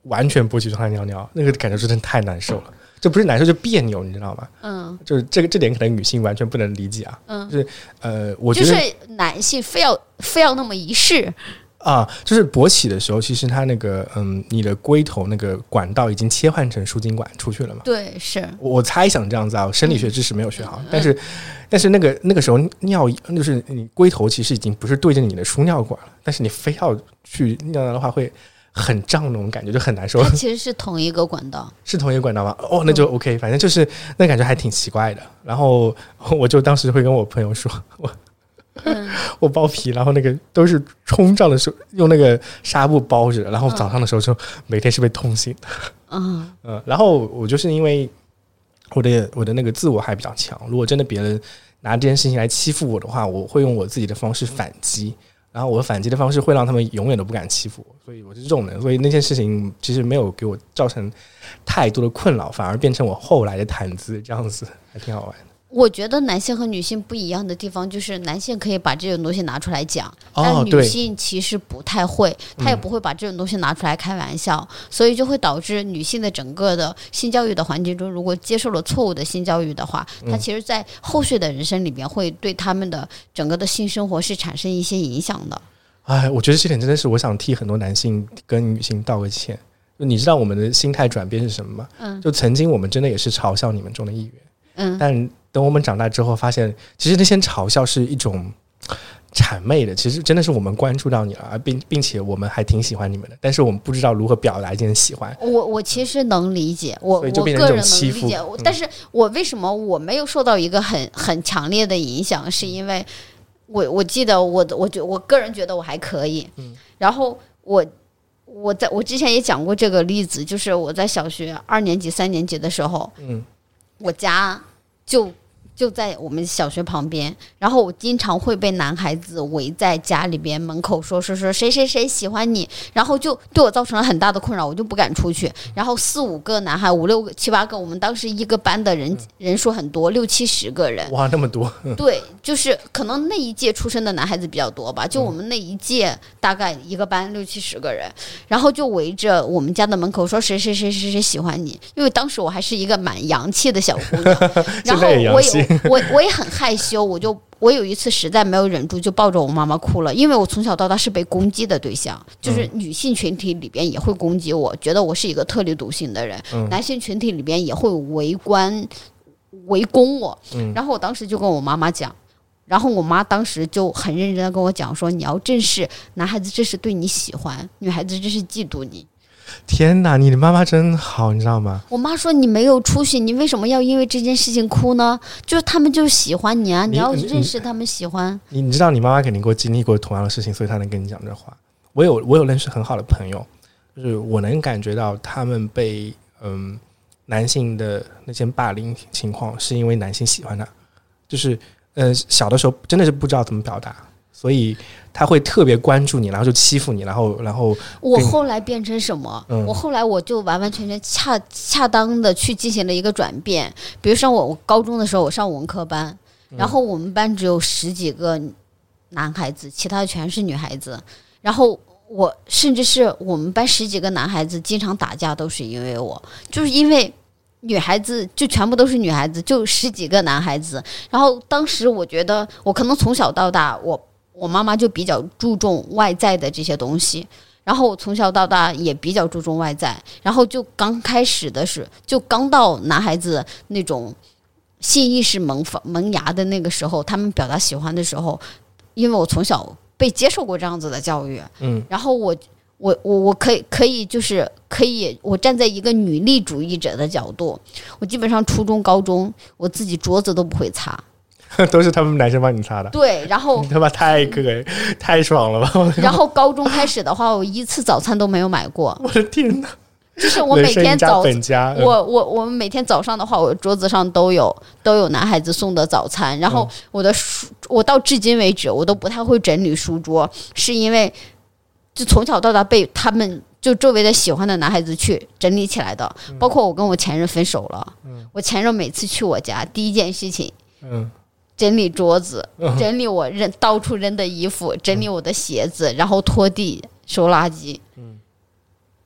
完全不会去让他尿尿，那个感觉真的太难受了。这不是难受，就别扭，你知道吗？嗯，就是这个这点可能女性完全不能理解啊。嗯，就是呃，我觉得就是男性非要非要那么一试啊，就是勃起的时候，其实它那个嗯，你的龟头那个管道已经切换成输精管出去了嘛？ 对，是我我猜想这样子啊，生理学知识没有学好，嗯、但是但是那个那个时候尿就是你龟头其实已经不是对着你的输尿管了，但是你非要去尿尿的话会。很胀那种感觉，就很难受。 它其实是同一个管道， 是同一个管道吗？哦，那就 OK，、嗯、反正就是那感觉还挺奇怪的。然后我就当时会跟我朋友说，我、嗯、我包皮，然后那个都是冲胀的时候用那个纱布包着，然后早上的时候就每天是被痛醒的。嗯嗯，然后我就是因为我的我的那个自我还比较强，如果真的别人拿这件事情来欺负我的话，我会用我自己的方式反击。然后我反击的方式会让他们永远都不敢欺负我，所以我是这种人，所以那件事情其实没有给我造成太多的困扰，反而变成我后来的谈资，这样子还挺好玩的。 我觉得男性和女性不一样的地方就是男性可以把这种东西拿出来讲，但女性其实不太会，她也不会把这种东西拿出来开玩笑、嗯、所以就会导致女性的整个的性教育的环境中，如果接受了错误的性教育的话，她其实在后续的人生里边会对他们的整个的性生活是产生一些影响的。 哎，我觉得这点真的是我想替很多男性跟女性道个歉。就你知道我们的心态转变是什么吗？嗯，就曾经我们真的也是嘲笑你们中的一员，嗯，但等我们长大之后发现，其实那些嘲笑是一种谄媚的，其实真的是我们关注到你了，并并且我们还挺喜欢你们的，但是我们不知道如何表达这种喜欢。 我我其实能理解，我我个人能理解、嗯，但是我为什么我没有受到一个很很强烈的影响，是因为我我记得我我觉我个人觉得我还可以，嗯，然后我我在我之前也讲过这个例子，就是我在小学二年级三年级的时候，嗯，我家就就在我们小学旁边，然后我经常会被男孩子围在家里边门口说说说谁谁谁喜欢你，然后就对我造成了很大的困扰，我就不敢出去。然后四五个男孩，五六个七八个，我们当时一个班的人人数很多，六七十个人。 哇，那么多！ 对，就是可能那一届出生的男孩子比较多吧，就我们那一届大概一个班六七十个人，然后就围着我们家的门口说谁谁谁谁谁喜欢你。因为当时我还是一个蛮洋气的小姑娘，然后我也我我也很害羞，我就我有一次实在没有忍住，就抱着我妈妈哭了，因为我从小到大是被攻击的对象，就是女性群体里边也会攻击我，觉得我是一个特立独行的人，嗯、男性群体里边也会围观围攻我、嗯，然后我当时就跟我妈妈讲，然后我妈当时就很认真的跟我讲说，你要正视男孩子这是对你喜欢，女孩子这是嫉妒你。 天哪，你的妈妈真好，你知道吗？ 我妈说你没有出息，你为什么要因为这件事情哭呢？就是他们就喜欢你啊，你, 你要认识他们喜欢你, 你, 你知道你妈妈肯定给我经历过同样的事情，所以她能跟你讲这话。我有我有认识很好的朋友，就是我能感觉到他们被嗯男性的那些霸凌情况是因为男性喜欢他，就是呃小的时候真的是不知道怎么表达，所以他会特别关注你，然后就欺负你，然后然后我后来变成什么、嗯、我后来我就完完全全恰恰当的去进行了一个转变。比如说我我高中的时候我上文科班，然后我们班只有十几个男孩子，其他的全是女孩子，然后我甚至是我们班十几个男孩子经常打架都是因为我，就是因为女孩子就全部都是女孩子，就十几个男孩子。然后当时我觉得我可能从小到大我我妈妈就比较注重外在的这些东西，然后我从小到大也比较注重外在，然后就刚开始的是就刚到男孩子那种性意识萌萌芽的那个时候，他们表达喜欢的时候，因为我从小被接受过这样子的教育，嗯，然后我我我我可以可以就是可以，我站在一个女力主义者的角度，我基本上初中高中我自己桌子都不会擦， 都是他们男生帮你擦的。 对，然后他妈太可太爽了吧！ 然后高中开始的话，我一次早餐都没有买过。 我的天哪！ 就是我每天早本家、 嗯、我我我们每天早上的话，我桌子上都有都有男孩子送的早餐。然后我的书，我到至今为止我都不太会整理书桌，是因为就从小到大被他们就周围的喜欢的男孩子去整理起来的。包括我跟我前任分手了，嗯、我前任每次去我家第一件事情，嗯。整理桌子，整理我扔到处扔的衣服，整理我的鞋子，然后拖地、收垃圾。嗯，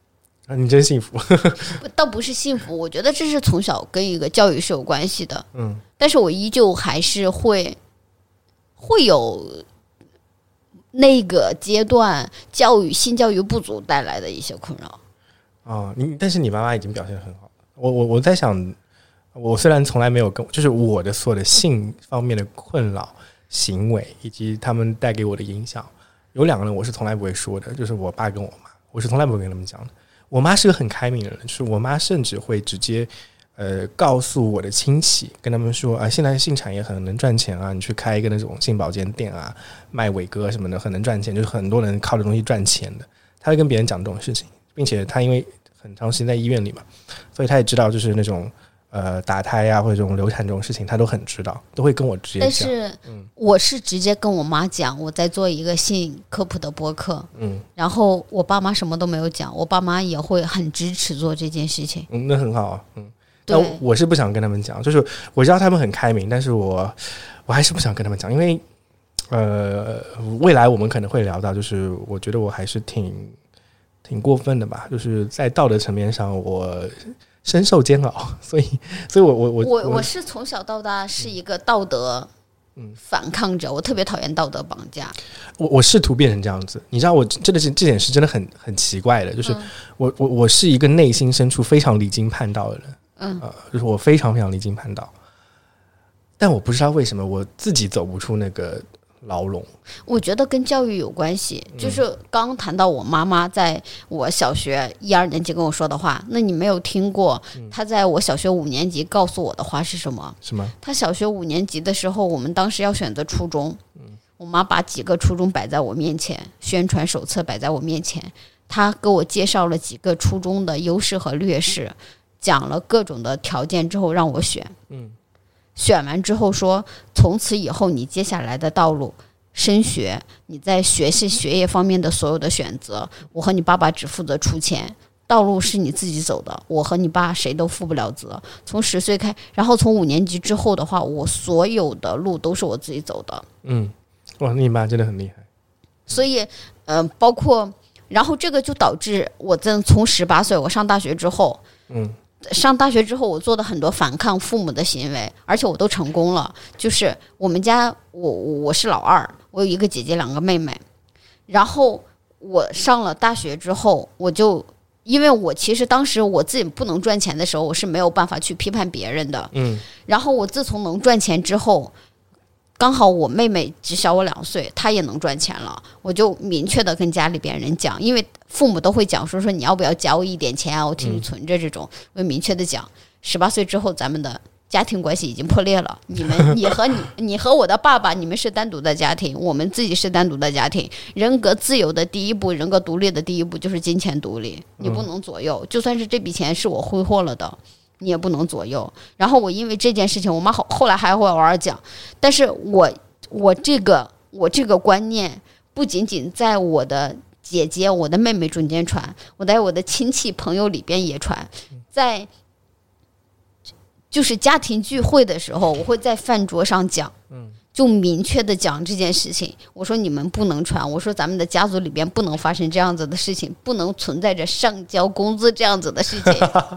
啊，你真幸福。 倒不是幸福，我觉得这是从小跟一个教育是有关系的。 嗯， 但是我依旧还是会会有那个阶段教育性教育不足带来的一些困扰。 哦，你但是你妈妈已经表现得很好。我我我在想，我虽然从来没有跟，就是我的所有的性方面的困扰、行为以及他们带给我的影响，有两个人我是从来不会说的，就是我爸跟我妈，我是从来不会跟他们讲的。我妈是个很开明的人，就是我妈甚至会直接呃告诉我的亲戚，跟他们说啊，现在性产业很能赚钱啊，你去开一个那种性保健店啊，卖伟哥什么的，很能赚钱，就是很多人靠这东西赚钱的。他会跟别人讲这种事情，并且他因为很长时间在医院里嘛，所以他也知道就是那种呃打胎啊或者这种流产这种事情，他都很知道，都会跟我直接讲。 但是我是直接跟我妈讲，我在做一个性科普的播客，嗯，然后我爸妈什么都没有讲，我爸妈也会很支持做这件事情。 嗯，那很好啊，嗯。但我是不想跟他们讲，就是我知道他们很开明，但是我我还是不想跟他们讲，因为呃，未来我们可能会聊到，就是我觉得我还是挺挺过分的吧，就是在道德层面上我深受煎熬，所以所以我我我我我是从小到大是一个道德反抗者，我特别讨厌道德绑架。 我我试图变成这样子，你知道，我真的是这点是真的很很奇怪的，就是我我我是一个内心深处非常离经叛道的人。嗯，呃，就是我非常非常离经叛道，但我不知道为什么我自己走不出那个牢笼。 我觉得跟教育有关系，就是刚谈到我妈妈在我小学一二年级跟我说的话，那你没有听过她在我小学五年级告诉我的话是什么？ 什么？ 她小学五年级的时候，我们当时要选择初中，我妈把几个初中摆在我面前，宣传手册摆在我面前，她给我介绍了几个初中的优势和劣势。讲了各种的条件之后让我选，嗯，选完之后说，从此以后你接下来的道路，升学，你在学习学业方面的所有的选择，我和你爸爸只负责出钱，道路是你自己走的，我和你爸谁都负不了责。从十岁开，然后从五年级之后的话，我所有的路都是我自己走的。 嗯，哇，你妈真的很厉害。 所以，嗯、呃，包括，然后这个就导致我在从十八岁我上大学之后，嗯。上大学之后，我做的很多反抗父母的行为，而且我都成功了。就是我们家，我我是老二，我有一个姐姐，两个妹妹。然后我上了大学之后，我就因为我其实当时我自己不能赚钱的时候，我是没有办法去批判别人的。嗯。然后我自从能赚钱之后，刚好我妹妹只小我两岁，她也能赚钱了，我就明确的跟家里边人讲，因为父母都会讲说说你要不要交我一点钱啊，我替你存着这种，我明确的讲，十八岁之后咱们的家庭关系已经破裂了，你们你和你你和我的爸爸，你们是单独的家庭，我们自己是单独的家庭，人格自由的第一步，人格独立的第一步就是金钱独立，你不能左右，就算是这笔钱是我挥霍了的。你也不能左右。然后我因为这件事情，我妈后后来还会偶尔讲，但是我我这个我这个观念不仅仅在我的姐姐、我的妹妹中间传，我在我的亲戚朋友里边也传，在就是家庭聚会的时候，我会在饭桌上讲，就明确的讲这件事情。我说你们不能传，我说咱们的家族里边不能发生这样子的事情，不能存在着上交工资这样子的事情。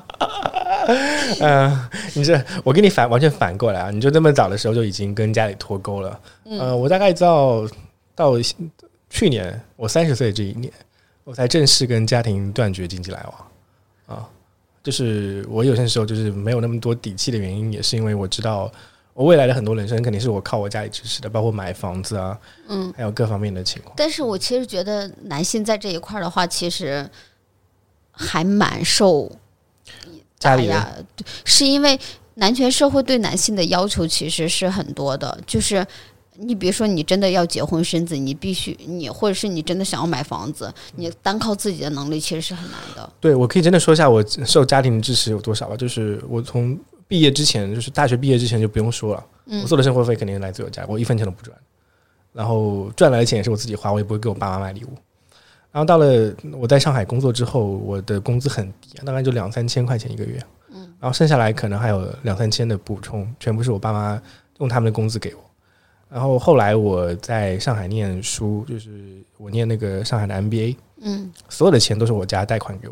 嗯、呃，你这我跟你反完全反过来啊！你就这么早的时候就已经跟家里脱钩了。嗯、呃，我大概到到去年我三十岁这一年，我才正式跟家庭断绝经济来往啊。就是我有些时候就是没有那么多底气的原因，也是因为我知道我未来的很多人生肯定是我靠我家里支持的，包括买房子啊，嗯，还有各方面的情况。 但是我其实觉得男性在这一块的话，其实还蛮受家里的， 是因为男权社会对男性的要求其实是很多的，就是你比如说你真的要结婚生子，你必须你或者是你真的想要买房子，你单靠自己的能力其实是很难的。 对，我可以真的说一下我受家庭的支持有多少吧，就是我从毕业之前，就是大学毕业之前就不用说了，嗯、我所有的生活费肯定来自我家，我一分钱都不赚，然后赚来的钱也是我自己花，我也不会给我爸妈买礼物。然后到了我在上海工作之后，我的工资很低，大概就两三千块钱一个月，嗯，然后剩下来可能还有两三千的补充，全部是我爸妈用他们的工资给我。然后后来我在上海念书，就是我念那个上海的 M B A， 嗯，所有的钱都是我家贷款给我了，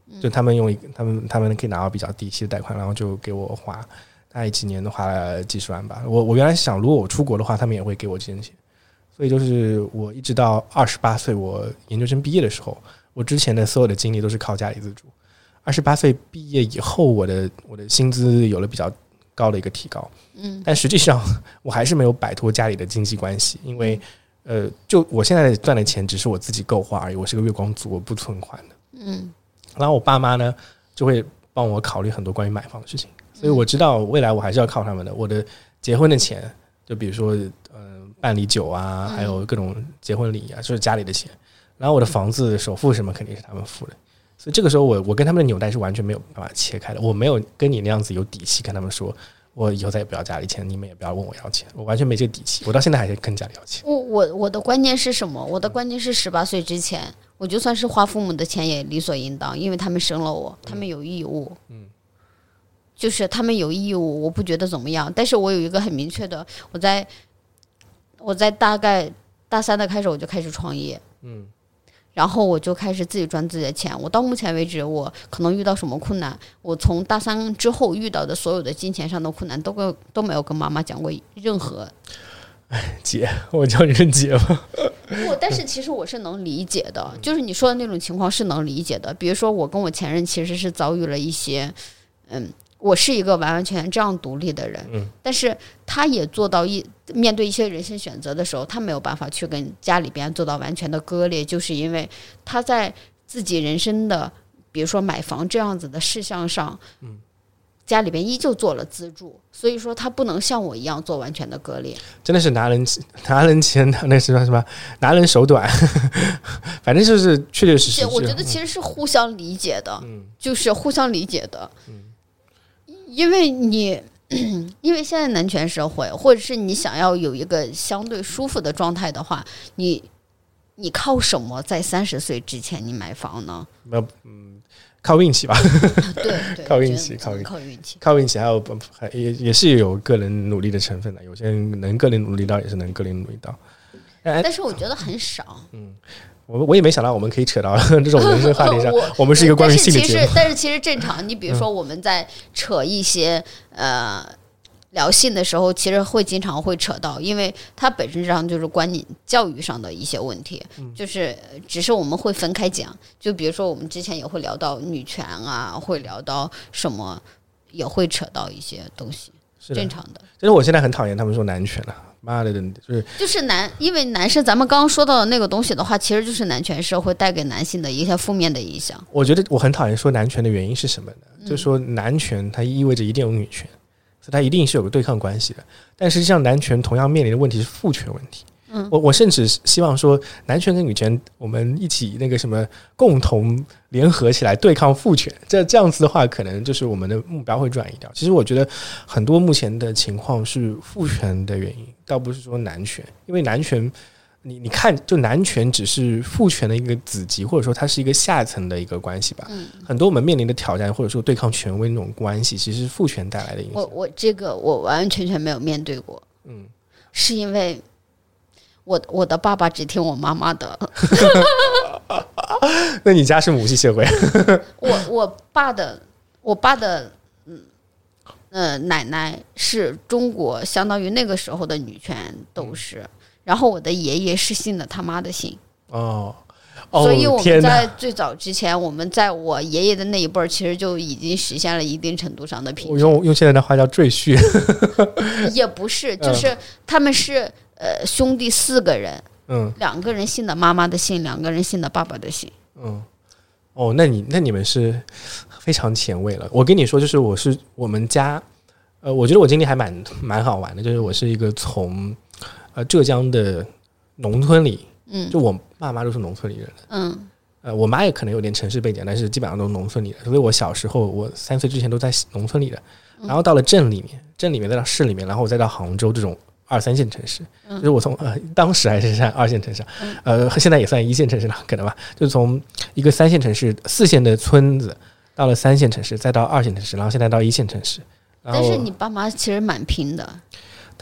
就他们用一他们他们可以拿到比较低息的贷款，然后就给我花，大概几年都花了几十万吧。我我原来想，如果我出国的话，他们也会给我这些钱。所以就是我一直到二十八岁，我研究生毕业的时候，我之前的所有的经历都是靠家里资助。二十八岁毕业以后，我的我的薪资有了比较高的一个提高，嗯，但实际上我还是没有摆脱家里的经济关系，因为呃，就我现在赚的钱只是我自己够花而已，我是个月光族，我不存款的，嗯。然后我爸妈呢就会帮我考虑很多关于买房的事情，所以我知道未来我还是要靠他们的。我的结婚的钱，就比如说呃办理酒啊，还有各种结婚礼啊，就是家里的钱。然后我的房子首付什么肯定是他们付的。所以这个时候我我跟他们的纽带是完全没有办法切开的，我没有跟你那样子有底气跟他们说我以后再也不要家里钱，你们也不要问我要钱，我完全没这个底气，我到现在还是跟家里要钱。 我我我的观念是什么？我的观念是十八岁之前，我就算是花父母的钱也理所应当，因为他们生了我，他们有义务，嗯，就是他们有义务，我不觉得怎么样。但是我有一个很明确的，我在我在大概大三的开始我就开始创业，嗯。然后我就开始自己赚自己的钱。我到目前为止，我可能遇到什么困难，我从大三之后遇到的所有的金钱上的困难，都跟都没有跟妈妈讲过任何。 哎，姐，我叫你是姐吗？ 不，但是其实我是能理解的，就是你说的那种情况是能理解的。比如说，我跟我前任其实是遭遇了一些，嗯。我是一个完完全全这样独立的人，嗯，但是他也做到一面对一些人生选择的时候，他没有办法去跟家里边做到完全的割裂，就是因为他在自己人生的，比如说买房这样子的事项上，嗯，家里边依旧做了资助，所以说他不能像我一样做完全的割裂。 真的是拿人拿人钱，那是什么？拿人手短，反正就是确确实实。 我觉得其实是互相理解的，嗯，就是互相理解的，嗯。因为你，因为现在男权社会，或者是你想要有一个相对舒服的状态的话，你你靠什么在三十岁之前你买房呢？ 嗯，靠运气吧。 对对， 靠运气，靠运靠运气， 靠运气，还有也也是有个人努力的成分的。有些人能个人努力到，也是能个人努力到。 但是我觉得很少。嗯。 我我也没想到我们可以扯到这种人生话题上。我, 我们是一个关于性的节目， 但是其实正常。你比如说我们在扯一些、嗯、呃聊性的时候，其实会经常会扯到，因为它本身上就是观念教育上的一些问题，嗯、就是只是我们会分开讲。就比如说我们之前也会聊到女权啊，会聊到什么，也会扯到一些东西，正常的。 其实我现在很讨厌他们说男权了。妈的，就是就是男，因为男生，咱们刚刚说到的那个东西的话，其实就是男权社会带给男性的一些负面的影响。 我觉得我很讨厌说男权的原因是什么呢？嗯、就是说男权它意味着一定有女权，所以它一定是有个对抗关系的。但实际上，男权同样面临的问题是父权问题。嗯，我我甚至希望说，男权跟女权我们一起那个什么共同联合起来对抗父权，这这样子的话，可能就是我们的目标会转移掉。其实我觉得很多目前的情况是父权的原因，倒不是说男权，因为男权你你看，就男权只是父权的一个子集，或者说它是一个下层的一个关系吧。嗯，很多我们面临的挑战，或者说对抗权威那种关系，其实是父权带来的影响。 我我这个我完完全全没有面对过。嗯，是因为。我我的爸爸只听我妈妈的。 那你家是母系社会？ 我我爸的我爸的嗯呃奶奶是中国相当于那个时候的女权斗士，嗯、然后我的爷爷是信的他妈的信。 哦。 所以我们在最早之前，我们在我爷爷的那一辈儿，其实就已经实现了一定程度上的平权。 我用用现在的话叫赘婿。 也不是，就是他们是呃兄弟四个人，嗯，两个人信的妈妈的姓，两个人信的爸爸的姓。 嗯，哦，那你那你们是非常前卫了。我跟你说，就是我是我们家，呃，我觉得我经历还蛮蛮好玩的，就是我是一个从呃浙江的农村里。嗯，就我爸妈都是农村里人，嗯，呃，我妈也可能有点城市背景，但是基本上都是农村里的，所以我小时候，我三岁之前都在农村里的，然后到了镇里面，镇里面再到市里面，然后我再到杭州这种二三线城市，嗯、就是我从呃当时还是算二线城市，呃，现在也算一线城市了，可能吧，就是从一个三线城市、四线的村子到了三线城市，再到二线城市，然后现在到一线城市。 但是你爸妈其实蛮拼的。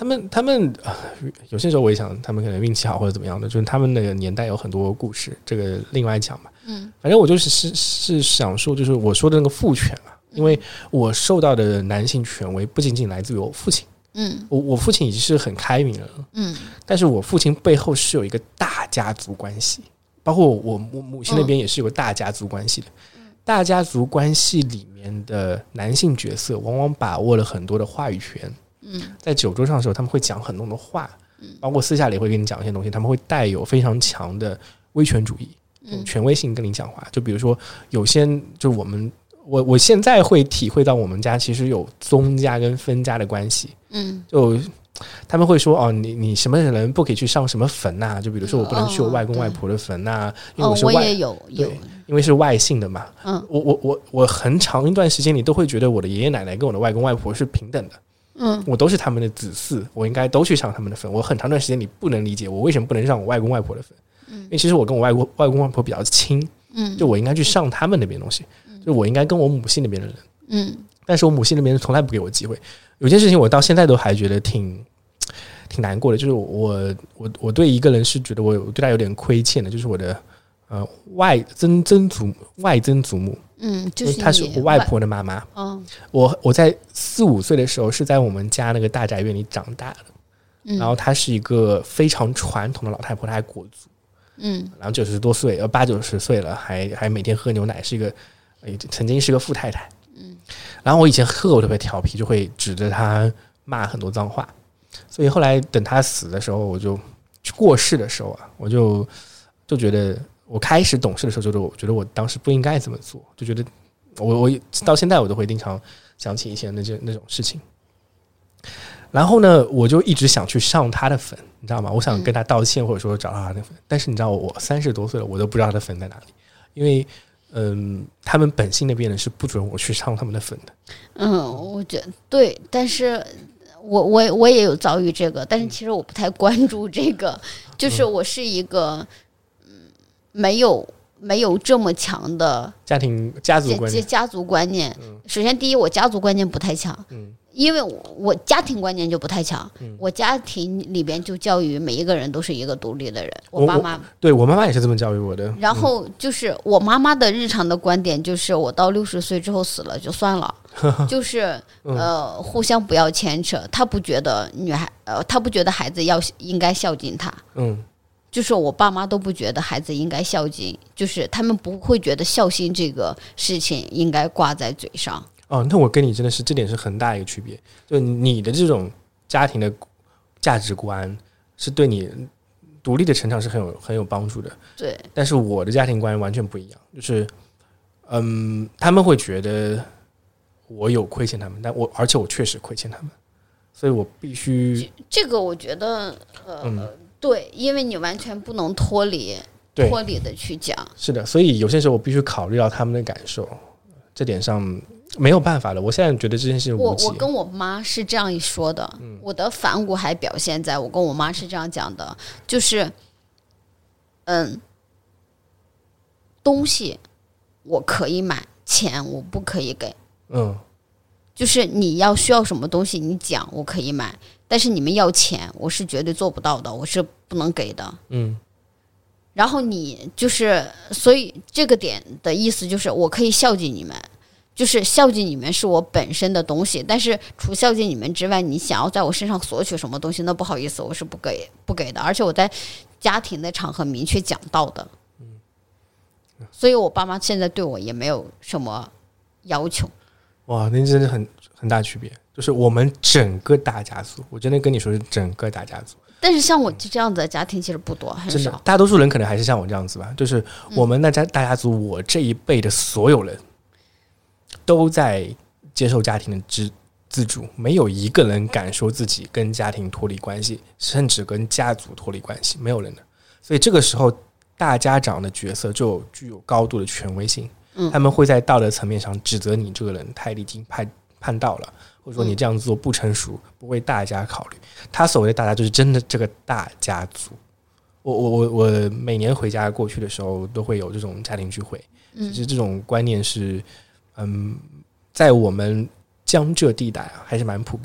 他们他们、呃、有些时候我也想，他们可能运气好或者怎么样的，就是他们那个年代有很多故事，这个另外讲吧。嗯，反正我就是是是想说，就是我说的那个父权啊，因为我受到的男性权威不仅仅来自于我父亲。嗯，我我父亲已经是很开明了。嗯，但是我父亲背后是有一个大家族关系，包括我我母亲那边也是有个大家族关系的。嗯，大家族关系里面的男性角色往往把握了很多的话语权。嗯，在酒桌上的时候，他们会讲很多的话，包括私下里会跟你讲一些东西，他们会带有非常强的威权主义、嗯、权威性跟你讲话。就比如说，有些就我们我我现在会体会到，我们家其实有宗家跟分家的关系。嗯，就他们会说哦，你你什么人不可以去上什么坟呐、啊？就比如说我不能去我外公外婆的坟呐、啊，因为我是外、 哦、我也有有， 因为是外姓的嘛。嗯，我我我我很长一段时间里都会觉得我的爷爷奶奶跟我的外公外婆是平等的。嗯，我都是他们的子嗣，我应该都去上他们的坟。我很长段时间你不能理解我为什么不能上我外公外婆的坟，嗯，因为其实我跟我外公外公外婆比较亲，嗯，就我应该去上他们那边东西，嗯，就我应该跟我母系那边的人，嗯，但是我母系那边从来不给我机会。有件事情我到现在都还觉得挺挺难过的，就是我我我对一个人是觉得我有对他有点亏欠的，就是我的呃外曾曾祖外曾祖母。嗯，就是她是我外婆的妈妈。嗯，我我在四五岁的时候是在我们家那个大宅院里长大的。嗯，然后她是一个非常传统的老太婆，她还裹足。嗯，然后九十多岁，呃八九十岁了，还还每天喝牛奶，是一个、呃、曾经是个富太太。嗯，然后我以前特别特别调皮，就会指着她骂很多脏话。所以后来等她死的时候，我就过世的时候啊，我就就觉得。我开始懂事的时候，就是我觉得我当时不应该这么做，就觉得我我到现在我都会经常想起以前那那种事情。然后呢，我就一直想去上他的坟，你知道吗？我想跟他道歉，或者说找到他的坟。但是你知道，我三十多岁了，我都不知道他的坟在哪里，因为嗯，他们本姓那边人是不准我去上他们的坟的。嗯， 我觉得对，但是我我我也有遭遇这个，但是其实我不太关注这个，就是我是一个。没有没有这么强的家庭家族观念， 家族观念。嗯、首先，第一，我家族观念不太强，嗯、因为我我家庭观念就不太强。嗯、我家庭里边就教育每一个人都是一个独立的人。我妈妈对我妈妈也是这么教育我的。 然后就是我妈妈的日常的观点就是，我到六十岁之后死了就算了，就是呃互相不要牵扯。她不觉得女孩呃，她不觉得孩子要应该孝敬她。嗯。就是我爸妈都不觉得孩子应该孝敬，就是他们不会觉得孝心这个事情应该挂在嘴上。 哦，那我跟你真的是这点是很大一个区别，就你的这种家庭的价值观是对你独立的成长是很有很有帮助的。 对， 但是我的家庭观完全不一样，就是嗯，他们会觉得我有亏欠他们，但我而且我确实亏欠他们，所以我必须这个我觉得呃。嗯对，因为你完全不能脱离脱离的去讲。 是的，所以有些时候我必须考虑到他们的感受，这点上没有办法了。我现在觉得这件事情无解。 我我跟我妈是这样一说的，嗯、我的反骨还表现在我跟我妈是这样讲的，就是嗯，东西我可以买，钱我不可以给。嗯，就是你要需要什么东西，你讲我可以买。但是你们要钱，我是绝对做不到的，我是不能给的。嗯，然后你就是，所以这个点的意思就是，我可以孝敬你们，就是孝敬你们是我本身的东西。但是除孝敬你们之外，你想要在我身上索取什么东西，那不好意思，我是不给不给的。而且我在家庭的场合明确讲到的。嗯，所以我爸妈现在对我也没有什么要求。 哇，那真的很很大区别。就是我们整个大家族，我真的跟你说是整个大家族。 但是像我这样子的家庭其实不多，很少。 大多数人可能还是像我这样子吧。就是我们那家大家族，我这一辈的所有人都在接受家庭的自自主，没有一个人敢说自己跟家庭脱离关系，甚至跟家族脱离关系，没有人的。所以这个时候，大家长的角色就具有高度的权威性。嗯，他们会在道德层面上指责你这个人太离经叛叛道了。或者说你这样做不成熟，不为大家考虑。他所谓的大家就是真的这个大家族。我我我我每年回家过去的时候都会有这种家庭聚会。其实这种观念是，嗯，在我们江浙地带啊还是蛮普遍的。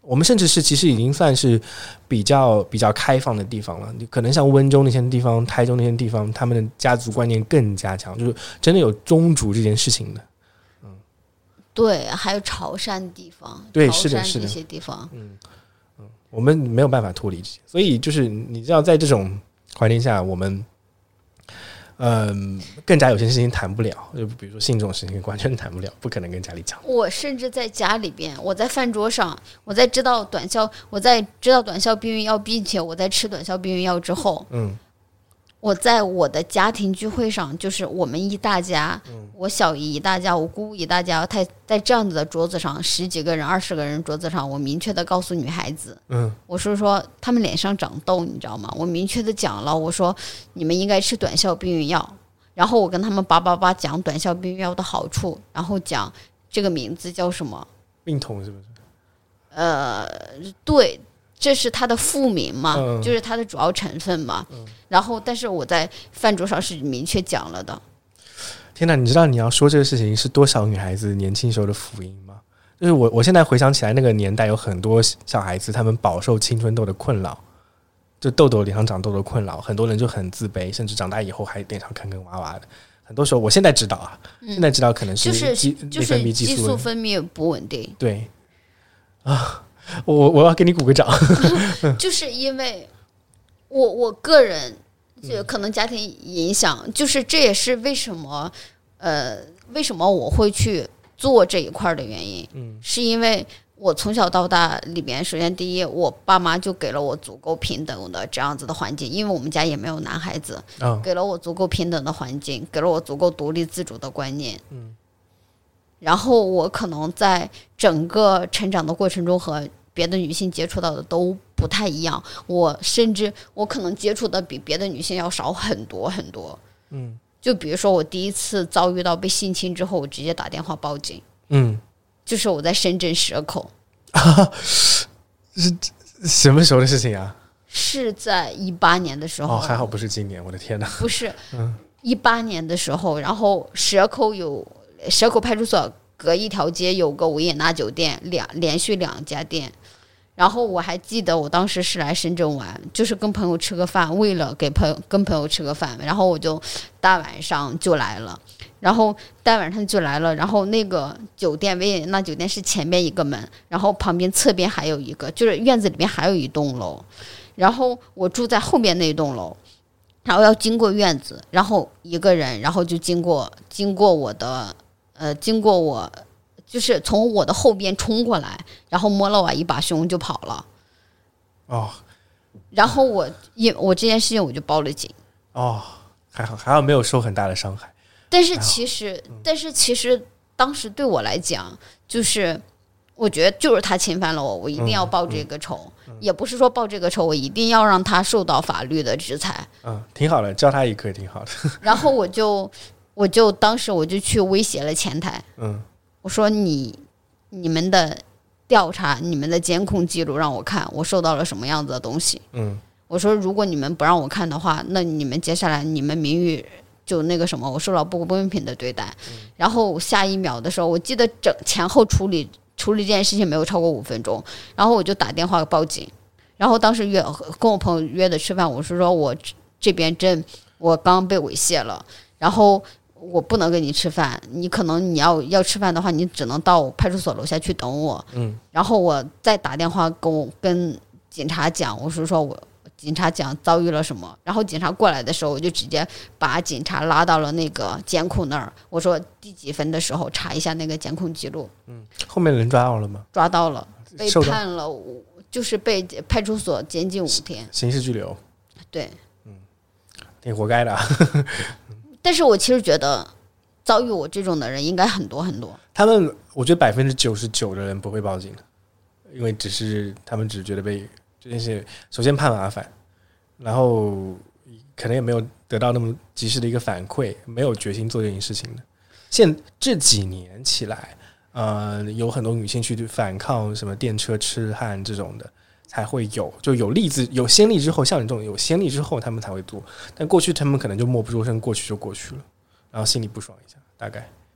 我们甚至是其实已经算是比较比较开放的地方了。可能像温州那些地方、台州那些地方，他们的家族观念更加强，就是真的有宗族这件事情的。嗯， 对，还有潮汕地方， 对， 潮是的，是的， 汕这些地方， 嗯嗯，我们没有办法脱离这些，所以就是你知道，在这种环境下，我们。嗯，更加有些事情谈不了，就比如说性这种事情完全谈不了，不可能跟家里讲。 我甚至在家里边，我在饭桌上，我在知道短效，我在知道短效避孕药，并且我在吃短效避孕药之后， 嗯， 我在我的家庭聚会上，就是我们一大家， 嗯、 我小姨一大家，我姑姑一大家，在在这样子的桌子上，十几个人、二十个人桌子上，我明确的告诉女孩子， 嗯， 我说说他们脸上长痘，你知道吗？我明确的讲了，我说你们应该吃短效避孕药，然后我跟他们叭叭叭讲短效避孕药的好处，然后讲这个名字叫什么， 孕酮是不是？ 呃，对。这是它的副名嘛、嗯、就是它的主要成分嘛、嗯、然后但是我在饭桌上是明确讲了的。 天哪，你知道你要说这个事情是多少女孩子年轻时候的福音吗？就是我我现在回想起来，那个年代有很多小孩子他们饱受青春痘的困扰，就痘痘脸上长痘痘的困扰，很多人就很自卑，甚至长大以后还脸上坑坑洼洼的。很多时候我现在知道啊、嗯、现在知道可能是就是就是激素分泌不稳定。 对啊，我我要给你鼓个掌。 就是因为我我个人就可能家庭影响、嗯、就是这也是为什么呃为什么我会去做这一块的原因、嗯、是因为我从小到大里边，首先第一，我爸妈就给了我足够平等的这样子的环境，因为我们家也没有男孩子、哦、给了我足够平等的环境，给了我足够独立自主的观念。嗯，然后我可能在整个成长的过程中和别的女性接触到的都不太一样，我甚至我可能接触的比别的女性要少很多很多。嗯，就比如说我第一次遭遇到被性侵之后，我直接打电话报警。嗯，就是我在深圳蛇口。 啊，是什么时候的事情啊？ 是在一八年的时候。 哦，还好不是今年，我的天哪！ 不是，一八年的时候，然后蛇口有蛇口派出所隔一条街有个维也纳酒店，两连续两家店。然后我还记得我当时是来深圳玩，就是跟朋友吃个饭，为了给朋友跟朋友吃个饭，然后我就大晚上就来了，然后大晚上就来了，然后那个酒店维也纳酒店是前边一个门，然后旁边侧边还有一个，就是院子里面还有一栋楼，然后我住在后边那栋楼，然后要经过院子，然后一个人，然后就经过经过我的呃经过我。就是从我的后边冲过来，然后摸了我一把胸就跑了。哦，然后我因我这件事情我就报了警。 哦，还好还好没有受很大的伤害。 但是其实，嗯、但是其实当时对我来讲，就是我觉得就是他侵犯了我，我一定要报这个仇。嗯嗯、也不是说报这个仇，我一定要让他受到法律的制裁。 嗯，挺好的，教他一课挺好的。 然后我就我就当时我就去威胁了前台。嗯。我说你你们的调查你们的监控记录让我看我受到了什么样子的东西。嗯，我说如果你们不让我看的话，那你们接下来你们名誉就那个什么，我受到不公平的对待。嗯、然后下一秒的时候，我记得整前后处理处理这件事情没有超过五分钟，然后我就打电话报警。然后当时约跟我朋友约的吃饭，我是说我这边真我刚被猥亵了，然后。我不能跟你吃饭，你可能你要要吃饭的话，你只能到派出所楼下去等我。嗯，然后我再打电话跟我跟警察讲，我是说我警察讲遭遇了什么，然后警察过来的时候，我就直接把警察拉到了那个监控那儿，我说第几分的时候查一下那个监控记录。嗯， 后面人抓到了吗？ 抓到了，被判了，就是被派出所监禁五天， 刑事拘留。 对， 嗯，挺活该的。 但是我其实觉得遭遇我这种的人应该很多很多。 他们我觉得百分之九十九的人不会报警的，因为只是他们只觉得被这件事首先怕麻烦，然后可能也没有得到那么及时的一个反馈，没有决心做这件事情的。现这几年起来，呃，有很多女性去反抗什么电车痴汉这种的。才会有就有例子有先例之后，像你这种有先例之后他们才会做，但过去他们可能就默不作声，过去就过去了，然后心里不爽一下，大概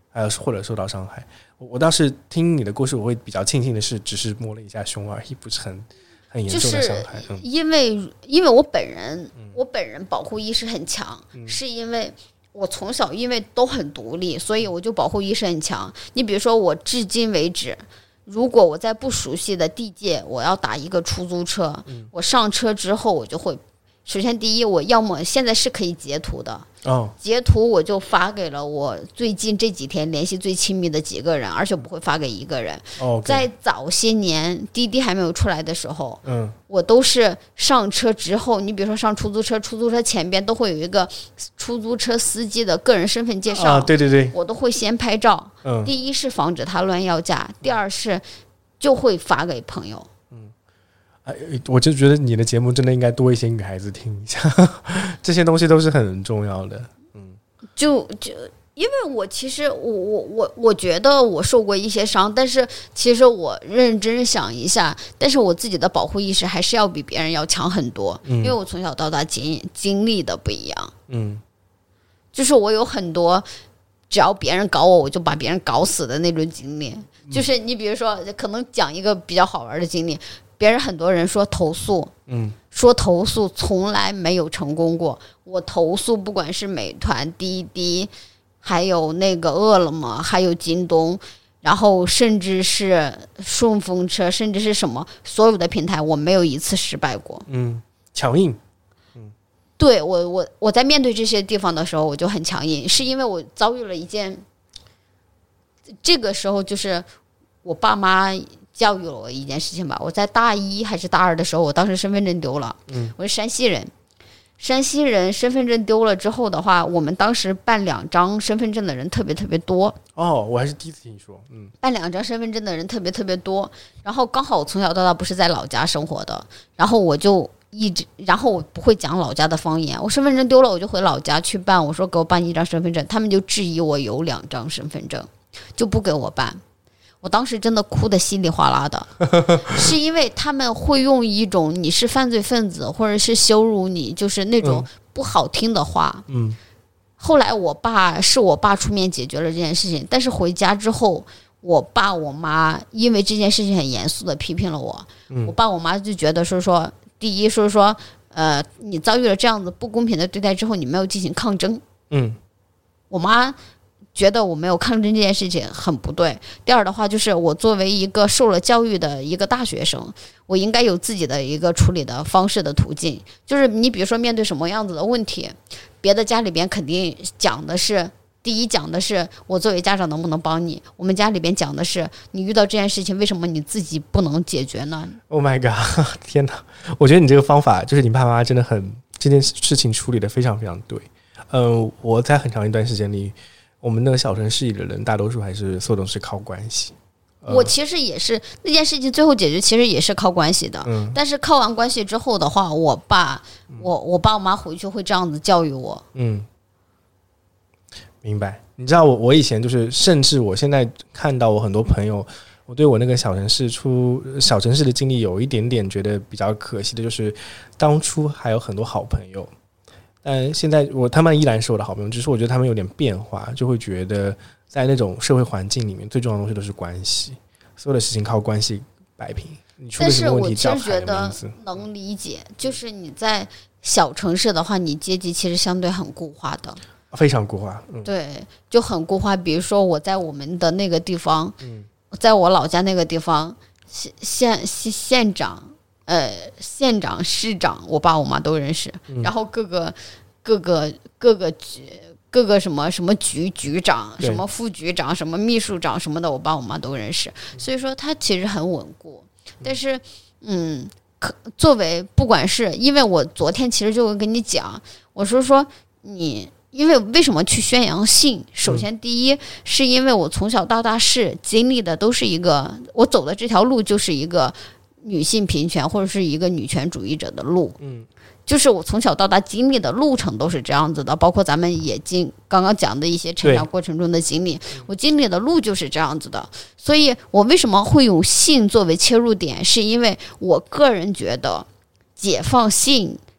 还有或者受到伤害。我我倒是听你的故事，我会比较庆幸的是，只是摸了一下胸而已，不是很很严重的伤害。 就是因为、嗯、因为我本人、嗯、我本人保护意识很强、嗯，是因为我从小因为都很独立，所以我就保护意识很强。你比如说，我至今为止，如果我在不熟悉的地界，我要打一个出租车，嗯、我上车之后，我就会。首先，第一，我要么现在是可以截图的，哦，截图我就发给了我最近这几天联系最亲密的几个人，而且不会发给一个人。哦 okay、在早些年滴滴还没有出来的时候，嗯，我都是上车之后，你比如说上出租车，出租车前边都会有一个出租车司机的个人身份介绍，啊， 对对对， 我都会先拍照。嗯，第一是防止他乱要价，第二是就会发给朋友。 我就觉得你的节目真的应该多一些女孩子听一下，这些东西都是很重要的。嗯， 就就因为我其实我我我我觉得我受过一些伤，但是其实我认真想一下，但是我自己的保护意识还是要比别人要强很多，嗯、因为我从小到大经经历的不一样。嗯，就是我有很多只要别人搞我，我就把别人搞死的那种经历。嗯、就是你比如说，可能讲一个比较好玩的经历。别人很多人说投诉，嗯，说投诉从来没有成功过。我投诉，不管是美团、滴滴，还有那个饿了么，还有京东，然后甚至是顺风车，甚至是什么所有的平台，我没有一次失败过。 嗯，强硬。 嗯，对我我我在面对这些地方的时候，我就很强硬，是因为我遭遇了一件，这个时候就是我爸妈。教育了我一件事情吧，我在大一还是大二的时候，我当时身份证丢了，嗯，我是山西人，山西人身份证丢了之后的话，我们当时办两张身份证的人特别特别多。 哦，我还是第一次听说，嗯， 办两张身份证的人特别特别多，然后刚好我从小到大不是在老家生活的，然后我就一直，然后我不会讲老家的方言，我身份证丢了，我就回老家去办，我说给我办一张身份证，他们就质疑我有两张身份证，就不给我办。我当时真的哭得稀里哗啦的，是因为他们会用一种你是犯罪分子，或者是羞辱你，就是那种不好听的话。嗯，后来我爸是我爸出面解决了这件事情，但是回家之后，我爸我妈因为这件事情很严肃的批评了我。嗯，我爸我妈就觉得说说，第一说说，呃，你遭遇了这样子不公平的对待之后，你没有进行抗争。嗯，我妈。觉得我没有抗争这件事情很不对。第二的话，就是我作为一个受了教育的一个大学生，我应该有自己的一个处理的方式的途径。就是你比如说面对什么样子的问题，别的家里边肯定讲的是，第一讲的是我作为家长能不能帮你，我们家里边讲的是你遇到这件事情为什么你自己不能解决呢？ Oh my god， 天哪，我觉得你这个方法就是你爸妈真的很这件事情处理的非常非常对。呃，我在很长一段时间里，我们那个小城市里的人，大多数还是所有东西靠关系。呃、 我其实也是那件事情最后解决，其实也是靠关系的。嗯，但是靠完关系之后的话，我爸、嗯、我我爸我妈回去会这样子教育我。 嗯，明白。你知道我我以前就是，甚至我现在看到我很多朋友，我对我那个小城市出小城市的经历有一点点觉得比较可惜的，就是当初还有很多好朋友。但现在我他们依然是我的好朋友，只是我觉得他们有点变化，就会觉得在那种社会环境里面，最重要的东西都是关系，所有的事情靠关系摆平。你出了什么问题叫海的名字？但是我其实觉得能理解，就是你在小城市的话，你阶级其实相对很固化的， 非常固化。嗯， 对，就很固化。比如说我在我们的那个地方，嗯，在我老家那个地方，县县县长。呃，县长、市长，我爸我妈都认识，嗯、然后各个、各个、各个局、各个什么什么局局长、什么副局长、什么秘书长什么的，我爸我妈都认识，所以说他其实很稳固。但是，嗯，可作为不管是因为我昨天其实就会跟你讲，我说说你。因为为什么去宣扬性？首先，第一、嗯、是因为我从小到大是经历的都是一个，我走的这条路就是一个。女性平权或者是一个女权主义者的路，嗯，就是我从小到大经历的路程都是这样子的，包括咱们也经刚刚讲的一些成长过程中的经历，我经历的路就是这样子的。所以我为什么会用性作为切入点，是因为我个人觉得解放性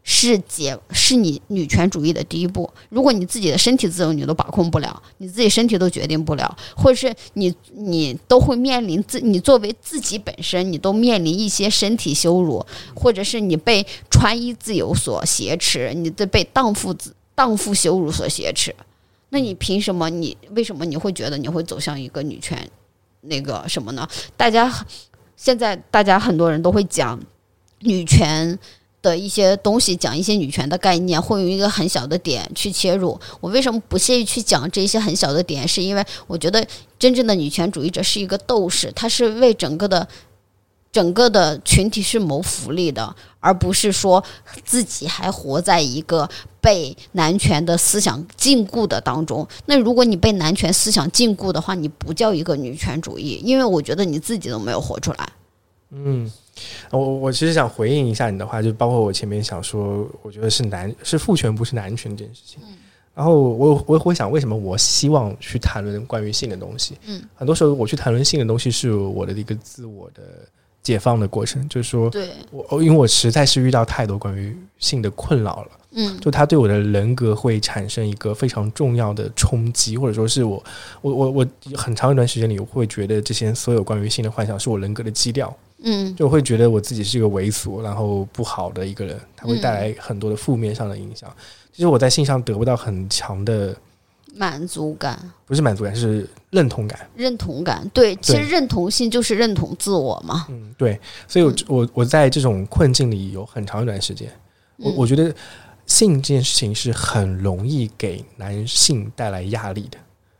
是解是你女权主义的第一步。如果你自己的身体自由你都把控不了，你自己身体都决定不了，或者是你你都会面临自你作为自己本身，你都面临一些身体羞辱，或者是你被穿衣自由所挟持，你的被荡妇荡妇羞辱所挟持。那你凭什么？你为什么你会觉得你会走向一个女权那个什么呢？大家现在大家很多人都会讲女权的一些东西，讲一些女权的概念，会用一个很小的点去切入。我为什么不屑于去讲这些很小的点？是因为我觉得真正的女权主义者是一个斗士，他是为整个的整个的群体是谋福利的，而不是说自己还活在一个被男权的思想禁锢的当中。那如果你被男权思想禁锢的话，你不叫一个女权主义，因为我觉得你自己都没有活出来。 嗯，我我其实想回应一下你的话，就包括我前面想说，我觉得是男是父权不是男权这件事情。嗯、然后我我会想，为什么我希望去谈论关于性的东西？嗯，很多时候我去谈论性的东西是我的一个自我的解放的过程，就是说，对我因为我实在是遇到太多关于性的困扰了。嗯，就它对我的人格会产生一个非常重要的冲击，或者说是我我我我很长一段时间里，我会觉得这些所有关于性的幻想是我人格的基调。嗯，就我会觉得我自己是一个猥琐然后不好的一个人，它会带来很多的负面上的影响。其实我在性上得不到很强的满足感， 不是满足感，是认同感。 认同感，对，其实认同性就是认同自我嘛。 嗯，对，所以我，我我在这种困境里有很长一段时间，我我觉得性这件事情是很容易给男性带来压力的。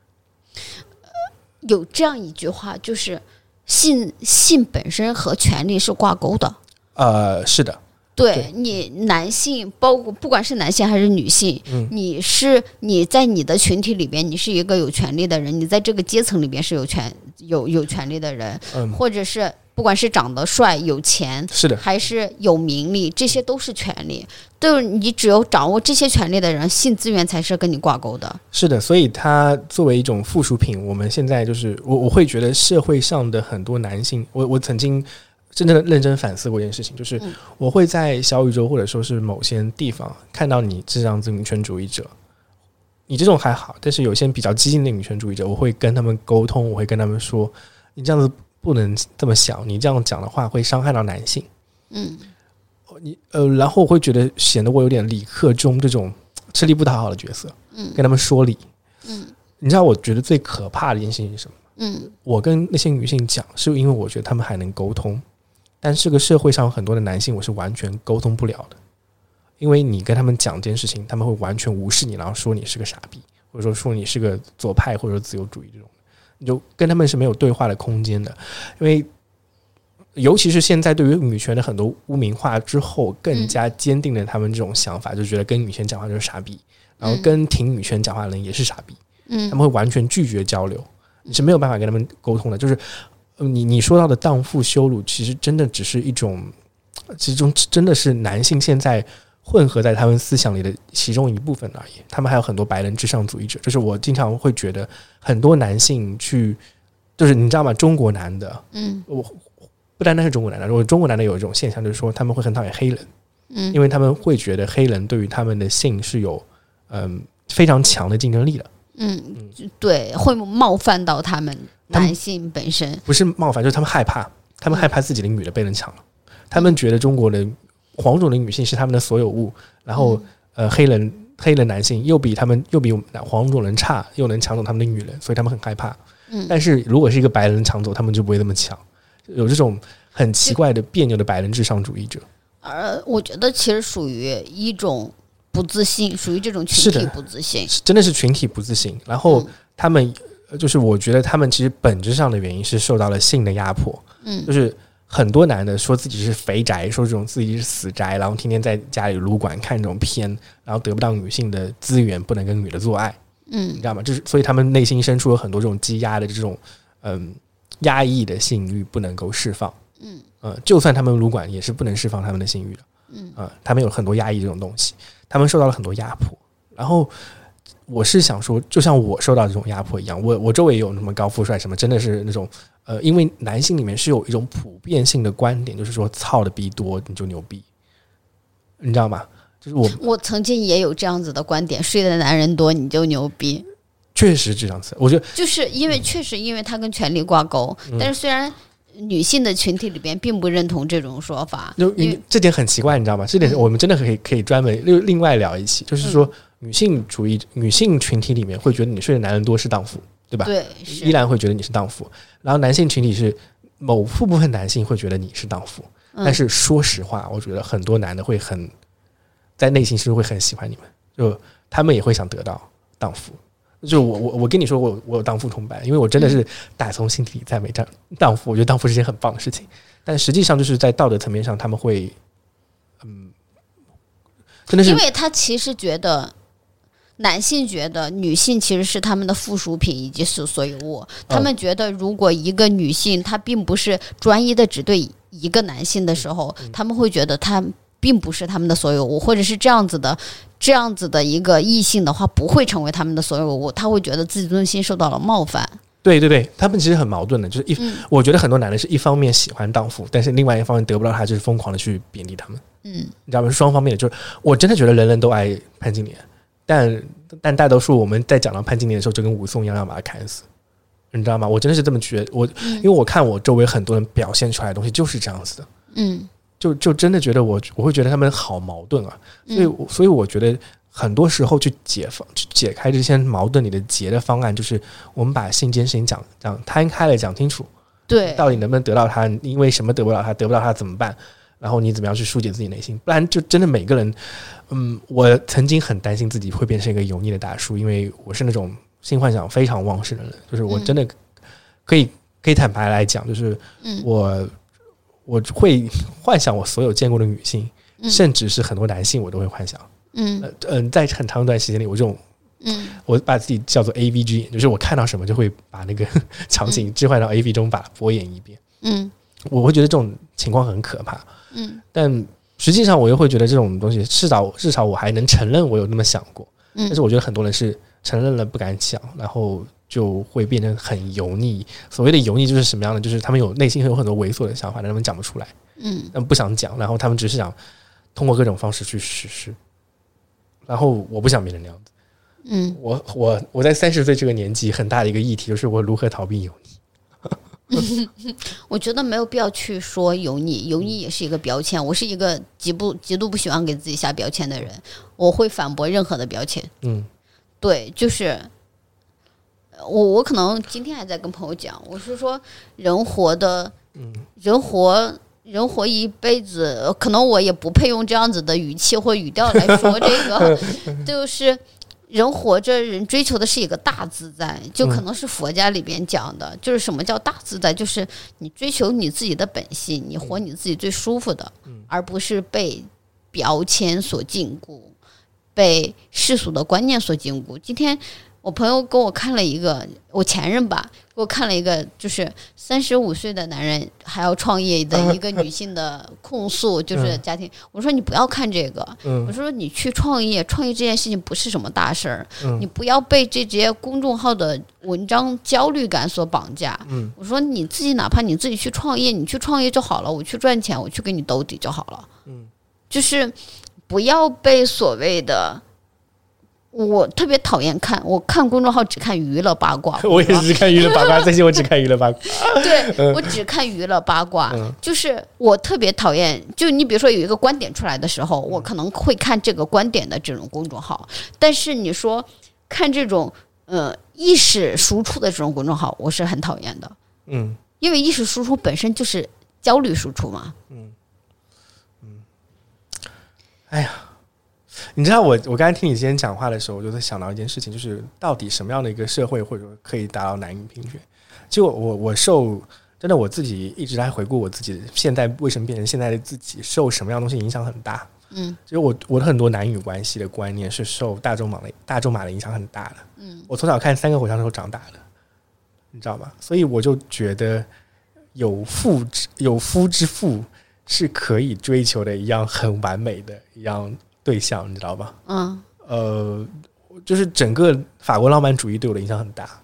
有这样一句话，就是性性本身和权力是挂钩的。 呃，是的。 对，对你男性，包括不管是男性还是女性，嗯、你是你在你的群体里边，你是一个有权利的人，你在这个阶层里边是有权有有权利的人，嗯、或者是不管是长得帅、有钱， 是的， 还是有名利，这些都是权利。对，你只有掌握这些权利的人，性资源才是跟你挂钩的。 是的，所以它作为一种附属品，我们现在就是我我会觉得社会上的很多男性，我我曾经真正的认真反思过一件事情，就是我会在小宇宙或者说是某些地方看到你这样子女权主义者，你这种还好，但是有些比较激进的女权主义者，我会跟他们沟通，我会跟他们说，你这样子不能这么想，你这样讲的话会伤害到男性。嗯，你呃，然后我会觉得显得我有点李克忠这种吃力不讨好的角色，嗯，跟他们说理。嗯，你知道我觉得最可怕的一件事情是什么？嗯，我跟那些女性讲，是因为我觉得他们还能沟通。但是这个社会上有很多的男性我是完全沟通不了的，因为你跟他们讲这件事情，他们会完全无视你，然后说你是个傻逼，或者说说你是个左派或者自由主义这种，你就跟他们是没有对话的空间的。因为尤其是现在对于女权的很多污名化之后，更加坚定了他们这种想法，就觉得跟女权讲话就是傻逼，然后跟挺女权讲话的人也是傻逼，他们会完全拒绝交流，你是没有办法跟他们沟通的。就是你你说到的荡妇羞辱，其实真的只是一种，其中真的是男性现在混合在他们思想里的其中一部分而已。他们还有很多白人至上主义者，就是我经常会觉得很多男性去，就是你知道吗？中国男的，嗯，我不单单是中国男的，如果中国男的有一种现象，就是说他们会很讨厌黑人，嗯，因为他们会觉得黑人对于他们的性是有嗯非常强的竞争力的。 嗯，对，会冒犯到他们男性本身， 不是冒犯，就是他们害怕，他们害怕自己的女的被人抢了，嗯、他们觉得中国的黄种的女性是他们的所有物，然后、嗯、呃黑人黑人男性又比他们又比黄种人差，又能抢走他们的女人，所以他们很害怕。嗯，但是如果是一个白人抢走，他们就不会那么抢，有这种很奇怪的别扭的白人至上主义者。 而我觉得其实属于一种不自信，属于这种群体不自信， 真的是群体不自信。然后他们、嗯、就是我觉得他们其实本质上的原因是受到了性的压迫。嗯，就是很多男的说自己是肥宅，说这种自己是死宅，然后天天在家里撸管看这种片，然后得不到女性的资源，不能跟女的做爱。嗯，你知道吗？就是所以他们内心深处有很多这种积压的这种嗯压抑的性欲不能够释放。嗯、呃、就算他们撸管也是不能释放他们的性欲的。嗯、呃、他们有很多压抑这种东西，他们受到了很多压迫。然后我是想说，就像我受到这种压迫一样，我我周围有什么高富帅什么，真的是那种呃，因为男性里面是有一种普遍性的观点，就是说操的逼多你就牛逼，你知道吗？ 就是我我曾经也有这样子的观点，睡的男人多你就牛逼， 确实这样子，我觉得就是因为确实因为它跟权力挂钩、嗯、但是虽然女性的群体里边并不认同这种说法， 就这点很奇怪，你知道吗？这点我们真的可以可以专门另外聊一期，就是说女性主义女性群体里面会觉得你睡的男人多是荡妇，对吧？ 对， 依然会觉得你是荡妇。然后男性群体是某部分男性会觉得你是荡妇、嗯、但是说实话，我觉得很多男的会很在内心是会很喜欢你们，就他们也会想得到荡妇。就我我我跟你说我我有荡妇崇拜，因为我真的是打从心底赞美荡妇，我觉得荡妇是件很棒的事情。但实际上就是在道德层面上，他们会嗯，真的是， 因为他其实觉得男性觉得女性其实是他们的附属品以及是所有物，他们觉得如果一个女性她并不是专一的只对一个男性的时候，他们会觉得她并不是他们的所有物，或者是这样子的这样子的一个异性的话不会成为他们的所有物，他会觉得自尊心受到了冒犯。 对对对，他们其实很矛盾的，就是一、嗯、我觉得很多男人是一方面喜欢荡妇，但是另外一方面得不到他，就是疯狂的去贬低他们。嗯，你知道吗？双方面的，就是我真的觉得人人都爱潘金莲，但但大多数我们在讲到潘金莲的时候，就跟武松一样要把他砍死，你知道吗？我真的是这么觉得，我、嗯、因为我看我周围很多人表现出来的东西就是这样子的。嗯。就就真的觉得我我会觉得他们好矛盾啊，所以、嗯、所以我觉得很多时候去解放去解开这些矛盾里的结的方案，就是我们把性这件事情讲讲摊开了讲清楚， 对， 到底能不能得到他，因为什么得不到他，得不到他怎么办？然后你怎么样去疏解自己内心？不然就真的每个人，嗯，我曾经很担心自己会变成一个油腻的大叔，因为我是那种性幻想非常旺盛的人，就是我真的可以、嗯、可以坦白来讲，就是我。嗯我会幻想我所有见过的女性、嗯、甚至是很多男性我都会幻想。嗯、呃呃、在很长一段时间里我这种嗯，我把自己叫做 A V 之眼，就是我看到什么就会把那个场景置换到 A V 中把它播演一遍。嗯，我会觉得这种情况很可怕。嗯，但实际上我又会觉得这种东西至少至少我还能承认我有那么想过。嗯，但是我觉得很多人是承认了不敢想，然后就会变成很油腻。所谓的油腻就是什么样的？就是他们有内心有很多猥琐的想法，但他们讲不出来，嗯，他们不想讲，然后他们只是想通过各种方式去实施。然后我不想变成那样子，嗯，我我我在三十岁这个年纪，很大的一个议题就是我如何逃避油腻。 我觉得没有必要去说油腻，油腻也是一个标签。我是一个极不极度不喜欢给自己下标签的人，我会反驳任何的标签。嗯，对，就是。我我可能今天还在跟朋友讲，我是说人活的，嗯，人活人活一辈子，可能我也不配用这样子的语气或语调来说这个，就是人活着，人追求的是一个大自在，就可能是佛家里边讲的，就是什么叫大自在，就是你追求你自己的本性，你活你自己最舒服的，而不是被标签所禁锢，被世俗的观念所禁锢。今天。我朋友给我看了一个，我前任吧，给我看了一个，就是三十五岁的男人还要创业的一个女性的控诉，就是家庭。我说你不要看这个，我说你去创业，创业这件事情不是什么大事儿，你不要被这些公众号的文章焦虑感所绑架。我说你自己哪怕你自己去创业，你去创业就好了，我去赚钱，我去给你兜底就好了。就是不要被所谓的。我特别讨厌看，我看公众号只看娱乐八卦。 我也是看娱乐八卦，最近我只看娱乐八卦。 对、嗯、我只看娱乐八卦、嗯，就是我特别讨厌。就你比如说有一个观点出来的时候，我可能会看这个观点的这种公众号，但是你说看这种呃意识输出的这种公众号，我是很讨厌的。嗯，因为意识输出本身就是焦虑输出嘛。嗯嗯，哎呀。你知道我我刚才听你今天讲话的时候，我就在想到一件事情，就是到底什么样的一个社会或者可以达到男女平权？就我我受真的我自己一直在回顾我自己现在为什么变成现在的自己，受什么样的东西影响很大。嗯，就是我我的很多男女关系的观念是受大仲马的大仲马的影响很大的。嗯，我从小看三个火枪手长大的，你知道吗？所以我就觉得有妇之有夫之妇是可以追求的一样很完美的一样。对象你知道吧？嗯，呃，就是整个法国浪漫主义对我的影响很大，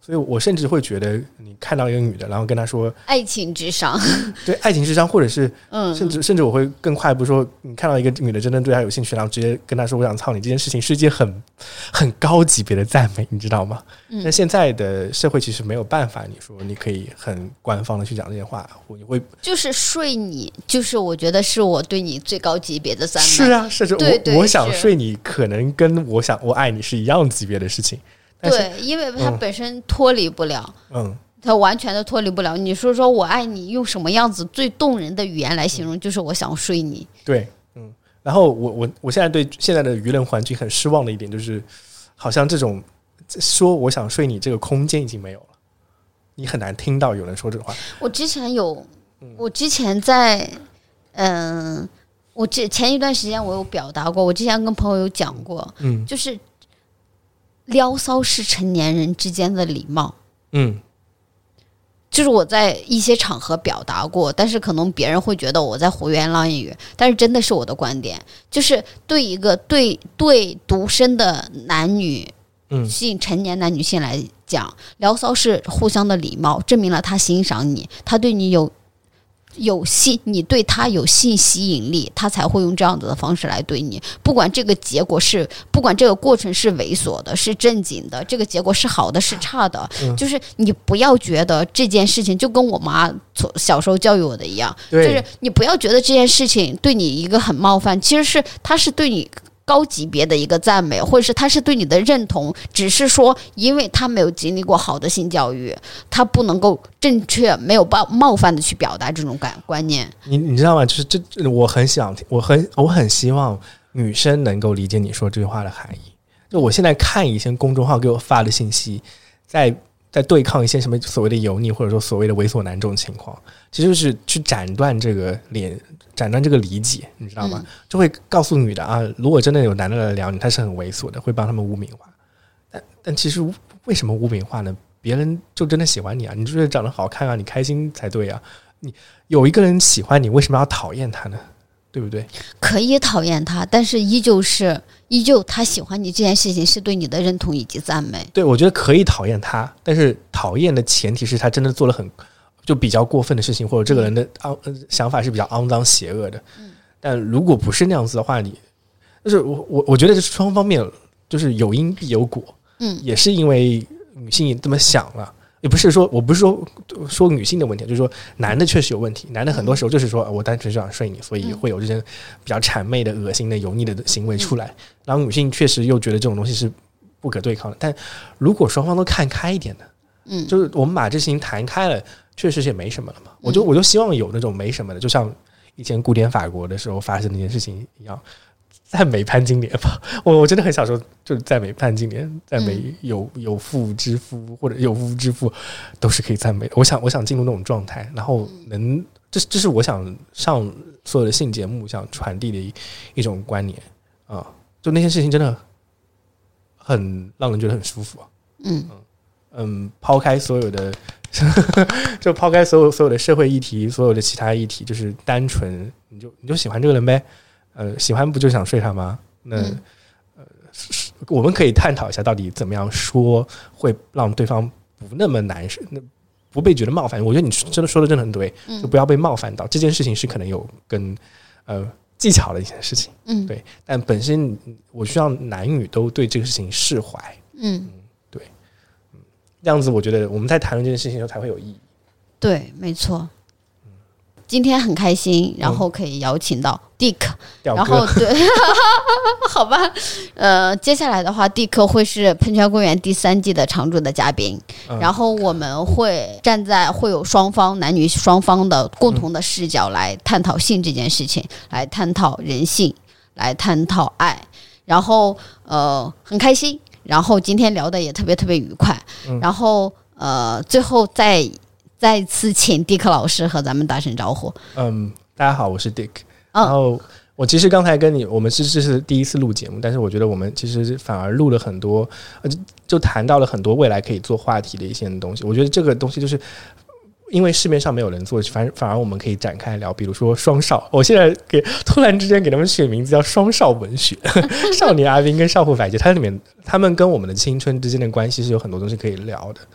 所以我甚至会觉得，你看到一个女的，然后跟她说爱情智商， 对爱情智商，或者是，嗯，甚至甚至我会更快一步说，你看到一个女的真的对她有兴趣，然后直接跟她说我想操你，这件事情是一件很很高级别的赞美，你知道吗？嗯、但现在的社会其实没有办法，你说你可以很官方的去讲这些话，你会就是睡你，就是我觉得是我对你最高级别的赞美。 是啊，甚至我我想睡你，可能跟我想我爱你是一样级别的事情。 对，因为它本身脱离不了，嗯，它完全的脱离不了。你说说我爱你，用什么样子最动人的语言来形容？嗯、就是我想睡你。 对，嗯。然后我我我现在对现在的舆论环境很失望的一点就是，好像这种说我想睡你这个空间已经没有了，你很难听到有人说这个话。 我之前有，我之前在，嗯、呃，我这前一段时间我有表达过，我之前跟朋友有讲过，嗯，就是。撩骚是成年人之间的礼貌，嗯，就是我在一些场合表达过，但是可能别人会觉得我在胡言乱语，但是真的是我的观点，就是对一个对对独身的男女性、嗯、成年男女性来讲，撩骚是互相的礼貌，证明了他欣赏你，他对你有有性，你对他有性吸引力，他才会用这样子的方式来对你。不管这个结果是，不管这个过程是猥琐的，是正经的，这个结果是好的，是差的，嗯、就是你不要觉得这件事情就跟我妈从小时候教育我的一样，就是你不要觉得这件事情对你一个很冒犯，其实是他是对你高级别的一个赞美，或者是他是对你的认同，只是说因为他没有经历过好的性教育，他不能够正确没有冒犯的去表达这种感观念。 你你知道吗？就是这，我很想，我很我很希望女生能够理解你说这句话的含义。就我现在看一些公众号给我发的信息，在在对抗一些什么所谓的油腻，或者说所谓的猥琐男这种情况，其实就是去斩断这个脸。斩断这个理解，你知道吗？嗯、就会告诉女的啊，如果真的有男的来聊你，他是很猥琐的，会帮他们污名化。但但其实为什么污名化呢？别人就真的喜欢你啊，你就是长得好看啊，你开心才对啊。你有一个人喜欢你，为什么要讨厌他呢？对不对？ 可以讨厌他，但是依旧是依旧他喜欢你这件事情是对你的认同以及赞美。 对，我觉得可以讨厌他，但是讨厌的前提是他真的做了很。就比较过分的事情，或者这个人的肮、呃、想法是比较肮脏邪恶的。嗯、但如果不是那样子的话，你就是我我我觉得这是双方面，就是有因必有果。嗯，也是因为女性也这么想了，也不是说我不是说说女性的问题，就是说男的确实有问题。男的很多时候就是说、嗯、我单纯就想睡你，所以会有这些比较谄媚的、恶心的、油腻的行为出来。嗯、然后女性确实又觉得这种东西是不可对抗的。但如果双方都看开一点的，嗯，就是我们把这事情谈开了。确实也没什么了嘛，我就我就希望有那种没什么的，就像以前古典法国的时候发生的一件事情一样，赞美潘金莲吧。我我真的很想说，就是赞美潘金莲，赞美有有妇之夫或者有夫之妇，都是可以赞美的。我想我想进入那种状态，然后能这这是我想上所有的性节目想传递的一一种观念啊，就那些事情真的很让人觉得很舒服啊。嗯嗯，抛开所有的。就抛开所有所有的社会议题，所有的其他议题，就是单纯你就你就喜欢这个人呗，呃，喜欢不就想睡他吗？那、嗯、呃，我们可以探讨一下，到底怎么样说会让对方不那么难受，不被觉得冒犯。我觉得你真的说的真的很对，就不要被冒犯到。嗯、这件事情是可能有跟呃技巧的一件事情，嗯，对。但本身我希望男女都对这个事情释怀，嗯。嗯这样子我觉得我们在谈论这件事情的时候才会有意义。 对，没错。今天很开心，然后可以邀请到 Dick，、嗯、然后对，好吧，呃，接下来的话 ，Dick 会是喷泉公园第三季的常驻的嘉宾，嗯、然后我们会站在会有双方男女双方的共同的视角来探讨性这件事情，嗯、来探讨人性，来探讨爱，然后呃很开心。然后今天聊的也特别特别愉快，嗯、然后呃，最后再再次请 Dick 老师和咱们打声招呼。 嗯，大家好，我是 Dick。然后我其实刚才跟你，我们是这是第一次录节目，但是我觉得我们其实反而录了很多，呃，就谈到了很多未来可以做话题的一些东西。我觉得这个东西就是。因为市面上没有人做，反反而我们可以展开聊，比如说双少，我现在给突然之间给他们取的名字叫双少文学，少年阿宾跟少妇百杰，它里面他们跟我们的青春之间的关系是有很多东西可以聊的。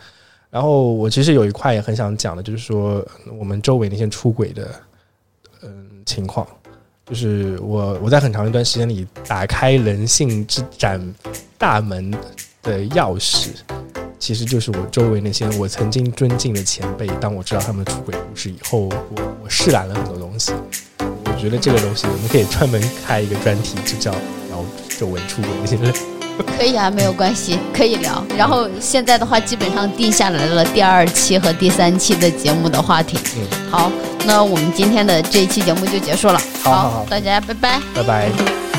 然后我其实有一块也很想讲的，就是说我们周围那些出轨的嗯情况，就是我我在很长一段时间里打开人性之盏大门的钥匙，其实就是我周围那些我曾经尊敬的前辈。当我知道他们的出轨故事以后，我我释然了很多东西。我觉得这个东西我们可以专门开一个专题，就叫聊周围出轨那些人。 可以啊，没有关系，可以聊。然后现在的话，基本上定下来了第二期和第三期的节目的话题。嗯，好，那我们今天的这一期节目就结束了。 好好好， 大家拜拜， 拜拜。